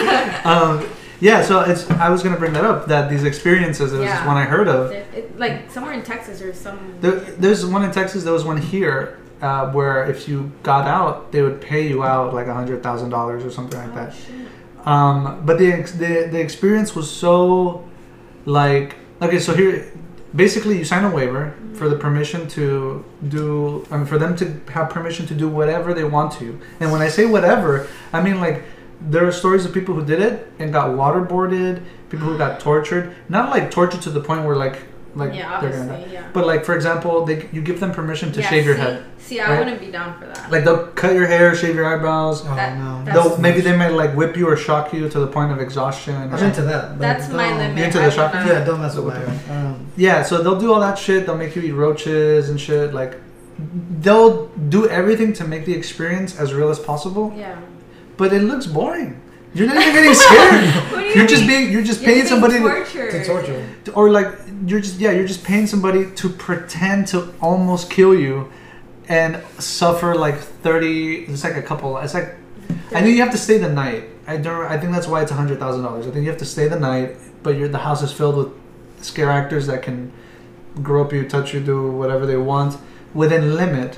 [SPEAKER 2] um, yeah, so it's. I was gonna bring that up. That these experiences, it was
[SPEAKER 3] Yeah.
[SPEAKER 2] one I heard of.
[SPEAKER 3] It- it- like somewhere in Texas or some.
[SPEAKER 2] There, there's one in Texas. There was one here uh, where if you got out, they would pay you out like a hundred thousand dollars or something like
[SPEAKER 3] Oh,
[SPEAKER 2] that.
[SPEAKER 3] shit.
[SPEAKER 2] Um, but the, ex- the the experience was so like okay. So here, basically, you sign a waiver for the permission to do. I mean, for them to have permission to do whatever they want to. And when I say whatever, I mean like there are stories of people who did it and got waterboarded. People who got tortured. Not like tortured to the point where like like
[SPEAKER 3] yeah,
[SPEAKER 2] they're gonna die.
[SPEAKER 3] obviously, yeah.
[SPEAKER 2] But like for example, they you give them permission to
[SPEAKER 3] Yeah,
[SPEAKER 2] shave your
[SPEAKER 3] see,
[SPEAKER 2] head.
[SPEAKER 3] See, I
[SPEAKER 2] right?
[SPEAKER 3] wouldn't be down for that.
[SPEAKER 2] Like they'll cut your hair, shave your eyebrows.
[SPEAKER 4] Oh
[SPEAKER 3] That-
[SPEAKER 4] no.
[SPEAKER 3] that's-
[SPEAKER 2] They'll maybe they might like whip you or shock you to the point of exhaustion. or
[SPEAKER 4] I'm
[SPEAKER 2] something.
[SPEAKER 4] into that. But
[SPEAKER 3] That's my
[SPEAKER 4] don't-
[SPEAKER 3] limit.
[SPEAKER 2] You into
[SPEAKER 3] I
[SPEAKER 2] the
[SPEAKER 3] would
[SPEAKER 2] shopping?
[SPEAKER 3] not-
[SPEAKER 4] Yeah, don't mess with
[SPEAKER 2] Okay.
[SPEAKER 4] that. Um,
[SPEAKER 2] Yeah, so they'll do all that shit. They'll make you eat roaches and shit. Like they'll do everything to make the experience as real as possible.
[SPEAKER 3] Yeah.
[SPEAKER 2] But it looks boring. You're not even getting scared.
[SPEAKER 3] What do you
[SPEAKER 2] You're just
[SPEAKER 3] mean?
[SPEAKER 2] being you're just
[SPEAKER 3] You're
[SPEAKER 2] paying
[SPEAKER 3] being
[SPEAKER 2] somebody to-
[SPEAKER 3] tortured.
[SPEAKER 4] to torture.
[SPEAKER 2] or like you're just yeah you're just paying somebody to pretend to almost kill you and suffer like thirty. It's like a couple. It's like I think you have to stay the night. I don't. I think that's why it's a hundred thousand dollars. I think you have to stay the night, but you're, the house is filled with scare actors that can grope you, touch you, do whatever they want within limit.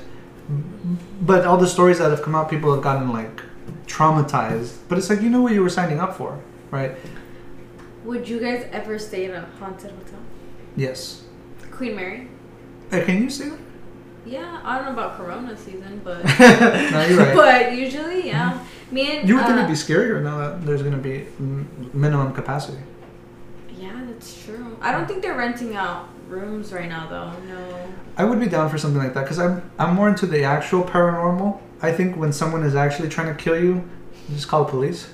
[SPEAKER 2] But all the stories that have come out, people have gotten like traumatized. But it's like you know what you were signing up for, right?
[SPEAKER 3] Would you guys ever stay in a haunted hotel?
[SPEAKER 2] Yes.
[SPEAKER 3] Queen Mary?
[SPEAKER 2] Hey, can you say that?
[SPEAKER 3] Yeah, I don't know about Corona season, but
[SPEAKER 2] No, you're right.
[SPEAKER 3] but usually, yeah. Me and
[SPEAKER 2] You would think
[SPEAKER 3] uh,
[SPEAKER 2] it'd be scarier now that there's going to be m- minimum capacity.
[SPEAKER 3] yeah, that's true. I don't think they're renting out rooms right now, though. No.
[SPEAKER 2] I would be down for something like that because I'm I'm more into the actual paranormal. I think when someone is actually trying to kill you, you just call the police.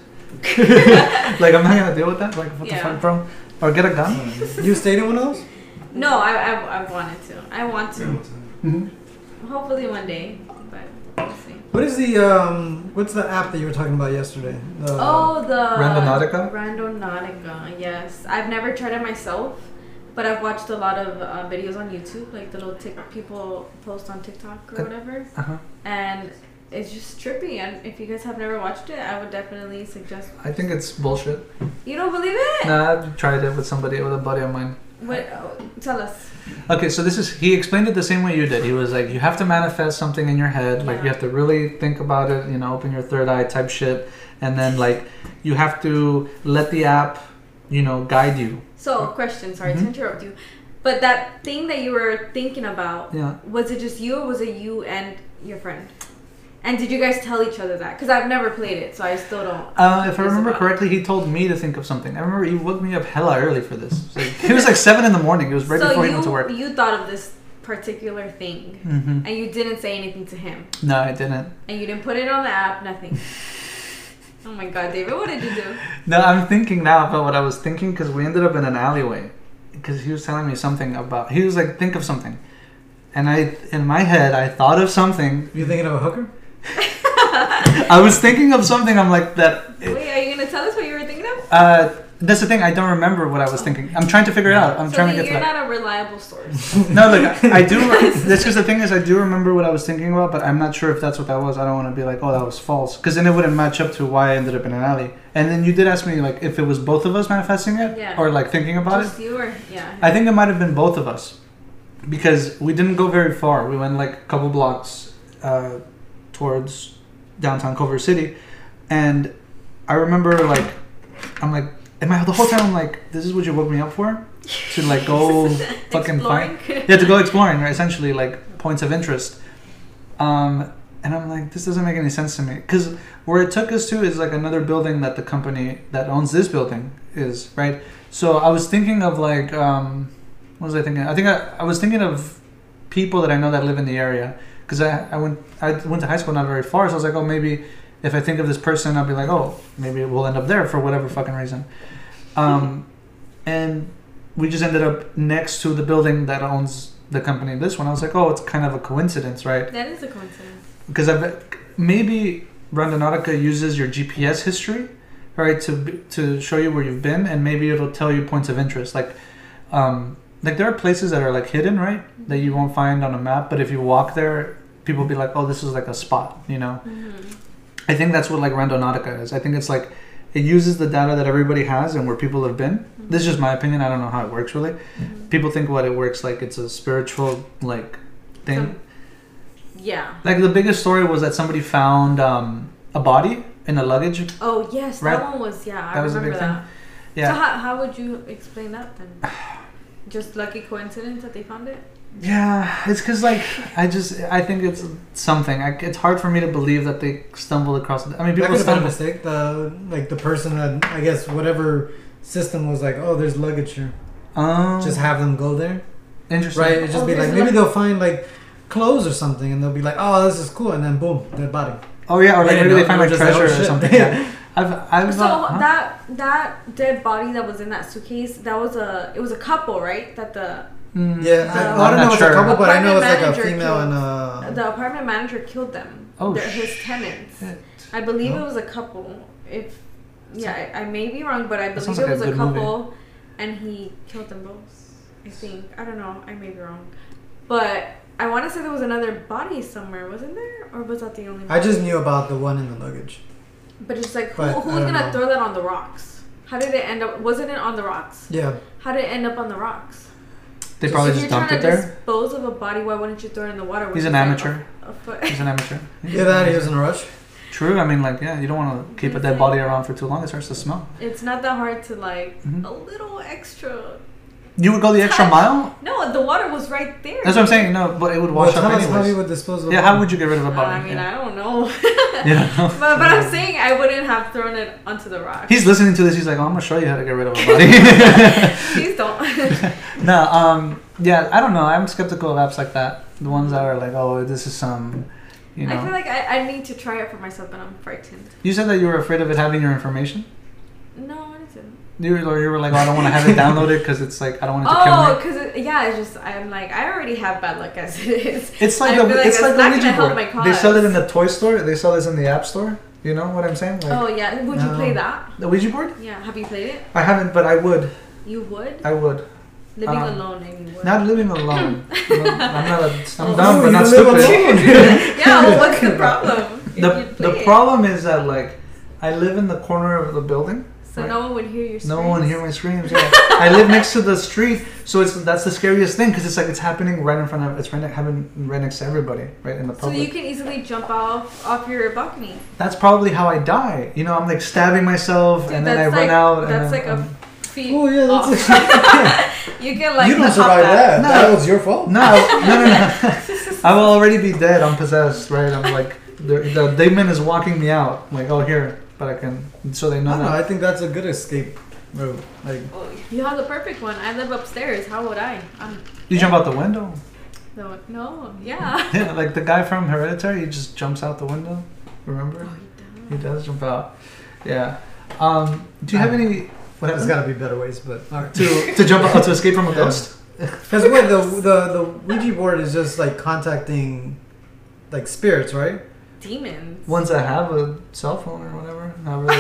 [SPEAKER 2] Like I'm not gonna deal with that. Like what
[SPEAKER 3] Yeah.
[SPEAKER 2] the fuck, bro? Or get a gun.
[SPEAKER 4] You stayed in one of those?
[SPEAKER 3] No, I, I I wanted to. I want to.
[SPEAKER 2] Mm-hmm.
[SPEAKER 3] Hopefully one day, but we'll see.
[SPEAKER 4] What is the um? What's the app that you were talking about yesterday? The,
[SPEAKER 3] Oh, the
[SPEAKER 2] Randonautica?
[SPEAKER 3] Randonautica, yes. I've never tried it myself, but I've watched a lot of uh, videos on YouTube, like the little tick people post on TikTok or
[SPEAKER 2] Uh,
[SPEAKER 3] whatever,
[SPEAKER 2] Uh-huh.
[SPEAKER 3] and it's just trippy. And if you guys have never watched it, I would definitely suggest.
[SPEAKER 2] I think it's bullshit.
[SPEAKER 3] You don't believe it?
[SPEAKER 2] Nah, I've tried it with somebody, with a buddy of mine.
[SPEAKER 3] What? Oh, tell us.
[SPEAKER 2] Okay, so this is he explained it the same way you did. He was like, you have to manifest something in your head, like you
[SPEAKER 3] Yeah.
[SPEAKER 2] have to really think about it, you know, open your third eye type shit, and then like you have to let the app, you know, guide you.
[SPEAKER 3] So, question. Sorry
[SPEAKER 2] Mhm.
[SPEAKER 3] to interrupt you, but that thing that you were thinking about,
[SPEAKER 2] Yeah.
[SPEAKER 3] was it just you, or was it you and your friend? And did you guys tell each other that? Because I've never played it, so I still don't.
[SPEAKER 2] Uh, if I remember
[SPEAKER 3] about it.
[SPEAKER 2] correctly, he told me to think of something. I remember he woke me up hella early for this. It was like, it was like seven in the morning. It was right
[SPEAKER 3] so
[SPEAKER 2] before
[SPEAKER 3] you,
[SPEAKER 2] he went to work.
[SPEAKER 3] you thought of this particular thing,
[SPEAKER 2] hmm
[SPEAKER 3] and you didn't say anything to him,
[SPEAKER 2] No, I didn't.
[SPEAKER 3] and you didn't put it on the app, nothing. Oh my God, David, what did you do?
[SPEAKER 2] No, I'm thinking now about what I was thinking because we ended up in an alleyway. Because he was telling me something about. He was like, think of something, and I, in my head, I thought of something.
[SPEAKER 4] You thinking of a hooker?
[SPEAKER 2] I was thinking of something. I'm like that.
[SPEAKER 3] Wait, are you gonna tell us what you were thinking of?
[SPEAKER 2] Uh, That's the thing. I don't remember what I was thinking. I'm trying to figure it out. I'm
[SPEAKER 3] so
[SPEAKER 2] trying to get
[SPEAKER 3] you're
[SPEAKER 2] to that.
[SPEAKER 3] not a reliable source.
[SPEAKER 2] No, look, I do. That's because the thing is, I do remember what I was thinking about, but I'm not sure if that's what that was. I don't want to be like, oh, that was false, because then it wouldn't match up to why I ended up in an alley. And then you did ask me like if it was both of us manifesting it,
[SPEAKER 3] Yeah.
[SPEAKER 2] or like thinking about
[SPEAKER 3] Just
[SPEAKER 2] it.
[SPEAKER 3] you or yeah.
[SPEAKER 2] I think it might have been both of us, because we didn't go very far. We went like a couple blocks uh, towards downtown Culver City, and I remember like I'm like. And my, the whole time I'm like, this is what you woke me up for? To like go fucking find, yeah, to go exploring, right? Essentially like points of interest. Um, and I'm like, this doesn't make any sense to me, because where it took us to is like another building that the company that owns this building is, right? So I was thinking of like, um, what was I thinking? I think I, I was thinking of people that I know that live in the area, because I, I went I went to high school not very far, so I was like, oh, maybe if I think of this person, I'll be like, oh, maybe we'll end up there for whatever fucking reason. Um, and we just ended up next to the building that owns the company. This one, I was like, oh, it's kind of a coincidence, right?
[SPEAKER 3] That is a coincidence.
[SPEAKER 2] Because I've maybe Randonautica uses your G P S history, right, to to show you where you've been, and maybe it'll tell you points of interest. Like, um, like there are places that are like hidden, right, that you won't find on a map, but if you walk there, people will be like, oh, this is like a spot, you know.
[SPEAKER 3] Mm-hmm.
[SPEAKER 2] I think that's what like Randonautica is. I think it's like it uses the data that everybody has and where people have been. Mm-hmm. This is just my opinion. I don't know how it works really. Mm-hmm. People think what it works like it's a spiritual like thing.
[SPEAKER 3] Some, yeah.
[SPEAKER 2] Like the biggest story was that somebody found um, a body in a luggage.
[SPEAKER 3] Oh yes,
[SPEAKER 2] right?
[SPEAKER 3] that one was yeah. I
[SPEAKER 2] that was a
[SPEAKER 3] remember
[SPEAKER 2] big
[SPEAKER 3] that.
[SPEAKER 2] thing. Yeah.
[SPEAKER 3] So how how would you explain that then? Just lucky coincidence that they found it?
[SPEAKER 2] Yeah, it's because like I just I think it's something. I, it's hard for me to believe that they stumbled across it. I mean, people
[SPEAKER 4] that could have been a
[SPEAKER 2] stumble.
[SPEAKER 4] mistake. The like the person that I guess whatever system was like, oh, there's luggage here.
[SPEAKER 2] Um,
[SPEAKER 4] Just have them go there,
[SPEAKER 2] interesting.
[SPEAKER 4] right? It just
[SPEAKER 3] Oh,
[SPEAKER 4] be
[SPEAKER 3] there's
[SPEAKER 4] like maybe
[SPEAKER 3] lug-
[SPEAKER 4] they'll find like clothes or something, and they'll be like, oh, this is cool, and then boom, dead body.
[SPEAKER 2] Oh yeah, or like
[SPEAKER 4] Yeah,
[SPEAKER 2] maybe
[SPEAKER 4] no,
[SPEAKER 2] they find
[SPEAKER 4] we're
[SPEAKER 2] like
[SPEAKER 4] just like,
[SPEAKER 2] treasure
[SPEAKER 4] oh,
[SPEAKER 2] or
[SPEAKER 4] shit.
[SPEAKER 2] something. Yeah. I've I've
[SPEAKER 3] So
[SPEAKER 2] uh, huh?
[SPEAKER 3] that that dead body that was in that suitcase, that was a it was a couple, right? That the
[SPEAKER 2] Mm,
[SPEAKER 4] Yeah,
[SPEAKER 3] The-
[SPEAKER 4] I,
[SPEAKER 3] I'm
[SPEAKER 4] I don't know
[SPEAKER 2] not
[SPEAKER 4] if it's
[SPEAKER 2] sure.
[SPEAKER 4] a couple, but I know it's like a
[SPEAKER 3] Apartment
[SPEAKER 4] female
[SPEAKER 3] manager
[SPEAKER 4] and a.
[SPEAKER 3] the apartment manager killed them.
[SPEAKER 2] Oh,
[SPEAKER 3] They're
[SPEAKER 2] sh-
[SPEAKER 3] his tenants.
[SPEAKER 2] shit.
[SPEAKER 3] I believe
[SPEAKER 2] Oh.
[SPEAKER 3] it was a couple. If yeah, I, I may be wrong, but I
[SPEAKER 2] That
[SPEAKER 3] believe
[SPEAKER 2] sounds
[SPEAKER 3] it
[SPEAKER 2] like a
[SPEAKER 3] was a
[SPEAKER 2] good movie.
[SPEAKER 3] couple, and he killed them both. I think I don't know. I may be wrong, but I want to say there was another body somewhere, wasn't there, or was that the only?
[SPEAKER 4] I just
[SPEAKER 3] body?
[SPEAKER 4] knew about the one in the luggage.
[SPEAKER 3] But it's like who,
[SPEAKER 4] But
[SPEAKER 3] who
[SPEAKER 4] I
[SPEAKER 3] was
[SPEAKER 4] don't
[SPEAKER 3] gonna
[SPEAKER 4] know.
[SPEAKER 3] throw that on the rocks? How did it end up? Wasn't it on the rocks?
[SPEAKER 4] Yeah,
[SPEAKER 3] How did it end up on the rocks?
[SPEAKER 2] They probably
[SPEAKER 3] if
[SPEAKER 2] just
[SPEAKER 3] you're
[SPEAKER 2] dumped
[SPEAKER 3] trying
[SPEAKER 2] it
[SPEAKER 3] to
[SPEAKER 2] there.
[SPEAKER 3] dispose of a body, why wouldn't you throw it in the water?
[SPEAKER 2] He's
[SPEAKER 3] Which
[SPEAKER 2] an
[SPEAKER 3] is like
[SPEAKER 2] amateur.
[SPEAKER 3] A, a foot.
[SPEAKER 2] He's an amateur.
[SPEAKER 4] yeah, that he was in a rush.
[SPEAKER 2] True. I mean, like, yeah, you don't want to keep a dead body around for too long. It starts to smell.
[SPEAKER 3] It's not that hard to like
[SPEAKER 2] Mhm.
[SPEAKER 3] a little extra.
[SPEAKER 2] You would go the extra
[SPEAKER 3] Touch.
[SPEAKER 2] mile.
[SPEAKER 3] No, the water was right there.
[SPEAKER 2] That's what I'm saying. No, but it would
[SPEAKER 4] Well,
[SPEAKER 2] wash
[SPEAKER 4] tell
[SPEAKER 2] up
[SPEAKER 4] us how you
[SPEAKER 2] anyways.
[SPEAKER 4] would dispose of.
[SPEAKER 2] Yeah,
[SPEAKER 4] a
[SPEAKER 2] how
[SPEAKER 4] body.
[SPEAKER 2] would you get rid of a
[SPEAKER 3] Uh,
[SPEAKER 2] body?
[SPEAKER 3] I mean,
[SPEAKER 2] yeah.
[SPEAKER 3] I don't know.
[SPEAKER 2] Yeah.
[SPEAKER 3] but but I'm saying I wouldn't have thrown it onto the rock.
[SPEAKER 2] He's listening to this. He's like, "Oh, I'm gonna show you how to get rid of a body."
[SPEAKER 3] Please don't.
[SPEAKER 2] No, um, yeah, I don't know. I'm skeptical of apps like that. The ones that are like, "Oh, this is some," you know.
[SPEAKER 3] I feel like I, I need to try it for myself, but I'm frightened.
[SPEAKER 2] You said that you were afraid of it having your information.
[SPEAKER 3] No, I didn't.
[SPEAKER 2] You were, or you were like, oh, I don't want to have it downloaded because it's like I don't want it to kill
[SPEAKER 3] Oh,
[SPEAKER 2] me.
[SPEAKER 3] because it, yeah, it's just I'm like I already have bad luck as it is.
[SPEAKER 2] It's like
[SPEAKER 3] I
[SPEAKER 2] the
[SPEAKER 3] feel like
[SPEAKER 2] it's
[SPEAKER 3] it's
[SPEAKER 2] like the
[SPEAKER 3] not
[SPEAKER 2] Ouija
[SPEAKER 3] gonna help
[SPEAKER 2] board.
[SPEAKER 3] my
[SPEAKER 2] They sell it
[SPEAKER 3] cause.
[SPEAKER 2] in the toy store. They sell this in the app store. You know what I'm saying? Like
[SPEAKER 3] Oh yeah, would you
[SPEAKER 4] No.
[SPEAKER 3] play that?
[SPEAKER 2] the Ouija board.
[SPEAKER 3] Yeah, have you played it?
[SPEAKER 2] I haven't, but I would.
[SPEAKER 3] You would.
[SPEAKER 2] I would.
[SPEAKER 3] Living
[SPEAKER 2] um,
[SPEAKER 3] alone, and you would.
[SPEAKER 2] Not living alone. No, I'm not. A, I'm
[SPEAKER 3] Oh,
[SPEAKER 2] dumb, but
[SPEAKER 4] you
[SPEAKER 2] not
[SPEAKER 4] live
[SPEAKER 2] stupid.
[SPEAKER 4] alone.
[SPEAKER 3] yeah, well, what's the problem? If
[SPEAKER 2] The
[SPEAKER 3] you play
[SPEAKER 2] the
[SPEAKER 3] it?
[SPEAKER 2] problem is that like I live in the corner of the building.
[SPEAKER 3] So
[SPEAKER 2] right?
[SPEAKER 3] no one would hear your screams.
[SPEAKER 2] No one hear my screams. Yeah, I live next to the street, so it's that's the scariest thing because it's like it's happening right in front of it's right ne- happening right next to everybody, right in the
[SPEAKER 3] So
[SPEAKER 2] public.
[SPEAKER 3] you can easily jump off off your balcony.
[SPEAKER 2] That's probably how I die. You know, I'm like stabbing myself,
[SPEAKER 3] Dude,
[SPEAKER 2] and then I
[SPEAKER 3] that's
[SPEAKER 2] run
[SPEAKER 3] like-
[SPEAKER 2] out.
[SPEAKER 3] That's
[SPEAKER 2] and
[SPEAKER 3] like
[SPEAKER 2] then,
[SPEAKER 3] a
[SPEAKER 2] um,
[SPEAKER 3] feet.
[SPEAKER 4] Oh yeah,
[SPEAKER 3] off.
[SPEAKER 4] that's.
[SPEAKER 3] you can like.
[SPEAKER 4] you don't
[SPEAKER 3] hop
[SPEAKER 4] survive that.
[SPEAKER 2] No.
[SPEAKER 4] That was your fault.
[SPEAKER 2] no, no, no, no. I will already be dead. I'm possessed, right? I'm like the, the demon is walking me out. Like, oh here, but I can. So they know
[SPEAKER 4] I don't know.
[SPEAKER 2] that.
[SPEAKER 4] I think that's a good escape route. Like,
[SPEAKER 3] Oh, you have the perfect one. I live upstairs. How would I? I'm
[SPEAKER 2] You jump out the window.
[SPEAKER 3] no, no, yeah.
[SPEAKER 2] Yeah, like the guy from Hereditary, he just jumps out the window. Remember? He does jump out. Yeah. Um, do you have any? What
[SPEAKER 4] there's
[SPEAKER 2] happened?
[SPEAKER 4] got to be better ways, but all right.
[SPEAKER 2] to to jump out to escape from a ghost?
[SPEAKER 4] Because what the the the Ouija board is just like contacting, like spirits, right?
[SPEAKER 3] Demons.
[SPEAKER 2] Ones that have a cell phone or whatever. However, they-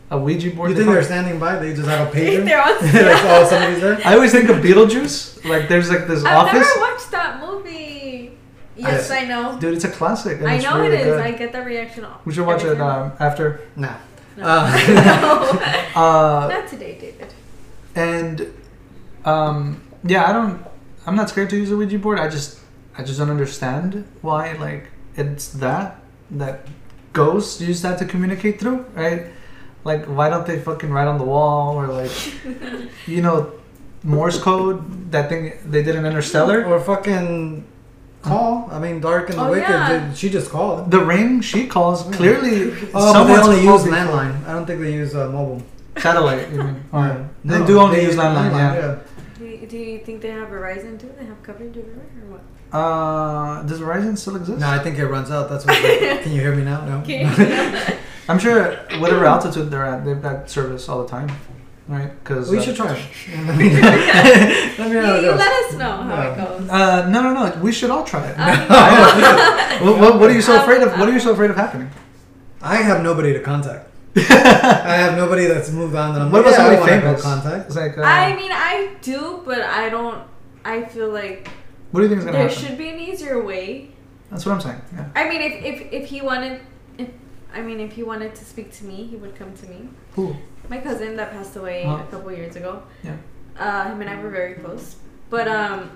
[SPEAKER 2] a Ouija board.
[SPEAKER 4] You
[SPEAKER 2] they
[SPEAKER 4] think
[SPEAKER 2] call
[SPEAKER 4] they're
[SPEAKER 2] it-
[SPEAKER 4] standing by? They just have a pager.
[SPEAKER 3] They're on.
[SPEAKER 4] Like, oh, somebody's there.
[SPEAKER 2] I always think of Beetlejuice. Like there's like this
[SPEAKER 3] I've
[SPEAKER 2] office.
[SPEAKER 3] never watched that movie. Yes, I, know.
[SPEAKER 2] Dude, it's a classic. And
[SPEAKER 3] I
[SPEAKER 2] it's
[SPEAKER 3] know
[SPEAKER 2] really
[SPEAKER 3] it is.
[SPEAKER 2] Good.
[SPEAKER 3] I get that reaction.
[SPEAKER 2] We should watch
[SPEAKER 3] every
[SPEAKER 2] it
[SPEAKER 3] time.
[SPEAKER 2] um, after.
[SPEAKER 4] Nah.
[SPEAKER 3] No.
[SPEAKER 4] Uh,
[SPEAKER 3] no.
[SPEAKER 2] Uh,
[SPEAKER 3] Not today, David.
[SPEAKER 2] and um, yeah, I don't. I'm not scared to use a Ouija board. I just, I just don't understand why. Like it's that that ghosts use that to communicate through, right? Like why don't they fucking write on the wall or like, you know, Morse code? That thing they did in Interstellar.
[SPEAKER 4] or fucking call. I mean, Dark and the
[SPEAKER 3] Oh,
[SPEAKER 4] Wicked.
[SPEAKER 3] yeah.
[SPEAKER 4] She just called.
[SPEAKER 2] The ring she calls clearly.
[SPEAKER 4] Oh, but they
[SPEAKER 2] someone's
[SPEAKER 4] only use
[SPEAKER 2] called before.
[SPEAKER 4] landline. I don't think they use uh, mobile.
[SPEAKER 2] Satellite. You mean? Or,
[SPEAKER 4] Yeah.
[SPEAKER 2] they
[SPEAKER 4] No,
[SPEAKER 2] do only use landline. Yeah.
[SPEAKER 3] Do you, do you think they have Verizon too? They have coverage everywhere or what?
[SPEAKER 2] Uh, does Verizon still exist?
[SPEAKER 4] No, I think it runs out. That's what. Can you hear me now? No.
[SPEAKER 3] Okay.
[SPEAKER 2] I'm sure whatever altitude they're at, they've got service all the time, right? Because
[SPEAKER 4] We
[SPEAKER 2] uh,
[SPEAKER 4] should try it. Let me know. Let me
[SPEAKER 3] you,
[SPEAKER 4] know how it
[SPEAKER 3] you
[SPEAKER 4] goes.
[SPEAKER 3] let us know how
[SPEAKER 4] Yeah.
[SPEAKER 3] it goes.
[SPEAKER 2] Uh, no, no, no. We should all try it.
[SPEAKER 3] Um,
[SPEAKER 2] I don't- what, what, what are you so afraid of? What are you so afraid of happening?
[SPEAKER 4] I have nobody to contact. I have nobody that's moved on. That I'm
[SPEAKER 2] What
[SPEAKER 4] like,
[SPEAKER 2] about
[SPEAKER 4] yeah, I
[SPEAKER 2] somebody
[SPEAKER 4] wanna go
[SPEAKER 2] famous?
[SPEAKER 4] contact.
[SPEAKER 2] It's like, uh,
[SPEAKER 3] I mean, I do, but I don't. I feel like
[SPEAKER 2] what do you think is gonna
[SPEAKER 3] there
[SPEAKER 2] happen?
[SPEAKER 3] should be an easier way.
[SPEAKER 2] That's what I'm saying. Yeah.
[SPEAKER 3] I mean, if if, if he wanted, if I mean, if he wanted to speak to me, he would come to me.
[SPEAKER 2] Who?
[SPEAKER 3] My cousin that passed away
[SPEAKER 2] Uh-huh.
[SPEAKER 3] a couple years ago.
[SPEAKER 2] Yeah.
[SPEAKER 3] Uh, him and I were very close, but um,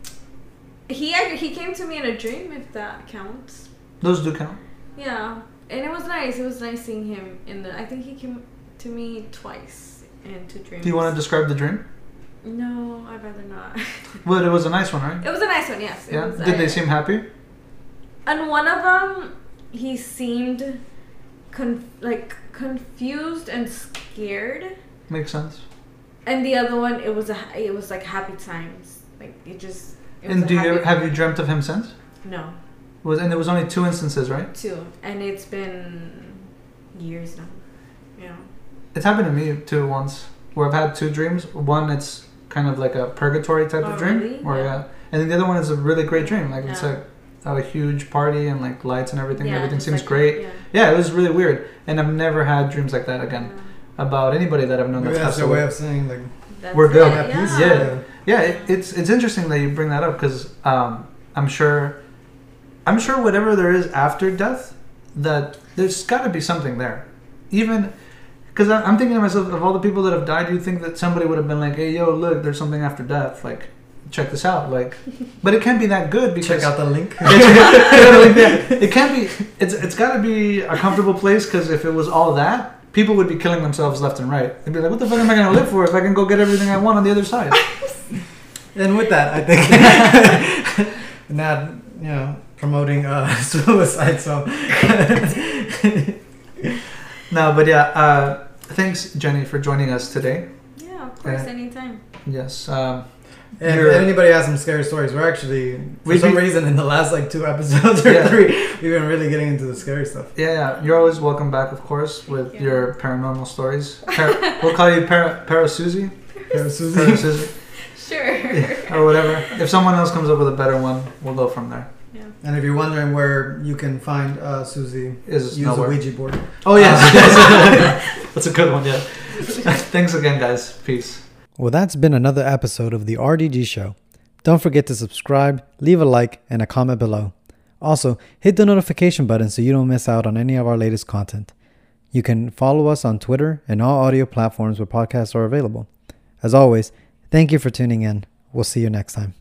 [SPEAKER 3] he ac- he came to me in a dream, if that counts.
[SPEAKER 2] Those do count.
[SPEAKER 3] Yeah, and it was nice. It was nice seeing him in the. I think he came to me twice into dreams.
[SPEAKER 2] Do you want to describe the dream?
[SPEAKER 3] No, I'd rather not.
[SPEAKER 2] Well, it was a nice one, right?
[SPEAKER 3] It was a nice one, yes. It
[SPEAKER 2] Yeah.
[SPEAKER 3] was,
[SPEAKER 2] Did
[SPEAKER 3] I-
[SPEAKER 2] they seem happy?
[SPEAKER 3] And one of them, he seemed con- like confused and scared,
[SPEAKER 2] Makes sense.
[SPEAKER 3] and the other one, it was a it was like happy times. Like it just. It was
[SPEAKER 2] And
[SPEAKER 3] a
[SPEAKER 2] do you
[SPEAKER 3] happy
[SPEAKER 2] have you
[SPEAKER 3] time.
[SPEAKER 2] dreamt of him since?
[SPEAKER 3] No,
[SPEAKER 2] Was and there was only two instances, right?
[SPEAKER 3] two, and it's been years now. Yeah.
[SPEAKER 2] It's happened to me too once, where I've had two dreams. One, it's kind of like a purgatory type
[SPEAKER 3] Oh,
[SPEAKER 2] of dream,
[SPEAKER 3] really?
[SPEAKER 2] or
[SPEAKER 3] Yeah.
[SPEAKER 2] yeah. and then the other one is a really great dream. Like it's
[SPEAKER 3] Yeah.
[SPEAKER 2] like a huge party and like lights and everything.
[SPEAKER 3] Yeah,
[SPEAKER 2] everything
[SPEAKER 3] just
[SPEAKER 2] seems
[SPEAKER 3] like
[SPEAKER 2] great.
[SPEAKER 3] that,
[SPEAKER 2] Yeah. It was really weird, and I've never had dreams like that again
[SPEAKER 3] Yeah.
[SPEAKER 2] about anybody that I've known
[SPEAKER 4] Maybe
[SPEAKER 2] that's
[SPEAKER 4] that's
[SPEAKER 2] passed
[SPEAKER 4] their way
[SPEAKER 2] away.
[SPEAKER 4] of saying like
[SPEAKER 3] That's
[SPEAKER 2] We're good.
[SPEAKER 3] it,
[SPEAKER 4] at peace.
[SPEAKER 3] Yeah.
[SPEAKER 2] Yeah. Yeah, it, it's it's interesting that you bring that up because um, I'm sure, I'm sure whatever there is after death, that there's got to be something there, even because I'm thinking to myself of all the people that have died. You think that somebody would have been like, "Hey, yo, look, there's something after death. Like, check this out." Like, but it can't be that good because
[SPEAKER 4] check out the link.
[SPEAKER 2] it can't be. It's it's got to be a comfortable place because if it was all that, people would be killing themselves left and right. They'd be like, "What the fuck am I gonna live for if I can go get everything I want on the other side?"
[SPEAKER 4] And with that, I think not you know promoting uh, suicide. So
[SPEAKER 2] No, but yeah, uh, thanks, Jenny, for joining us today.
[SPEAKER 3] Yeah, of course,
[SPEAKER 2] Yeah.
[SPEAKER 3] anytime.
[SPEAKER 2] Yes. Um,
[SPEAKER 4] if
[SPEAKER 2] You're-
[SPEAKER 4] anybody has some scary stories, we're actually for
[SPEAKER 2] We'd
[SPEAKER 4] some
[SPEAKER 2] be-
[SPEAKER 4] reason in the last like two episodes or
[SPEAKER 2] Yeah.
[SPEAKER 4] three, we've been really getting into the scary stuff.
[SPEAKER 2] yeah, yeah, you're always welcome back, of course, with
[SPEAKER 3] Yeah.
[SPEAKER 2] your paranormal stories. Par- we'll call you Para, Para Susie,
[SPEAKER 4] Yeah, Susie.
[SPEAKER 2] Para Susie,
[SPEAKER 3] Sure.
[SPEAKER 2] or whatever. If someone else comes up with a better one, we'll go from there.
[SPEAKER 3] Yeah.
[SPEAKER 4] And if you're wondering where you can find uh, Susie,
[SPEAKER 2] Is
[SPEAKER 4] use
[SPEAKER 2] nowhere.
[SPEAKER 4] a Ouija board.
[SPEAKER 2] Oh yes, yes. That's a good one. Yeah. Thanks again, guys. Peace.
[SPEAKER 1] Well, that's been another episode of the R D G Show. Don't forget to subscribe, leave a like, and a comment below. Also, hit the notification button so you don't miss out on any of our latest content. You can follow us on Twitter and all audio platforms where podcasts are available. As always, thank you for tuning in. We'll see you next time.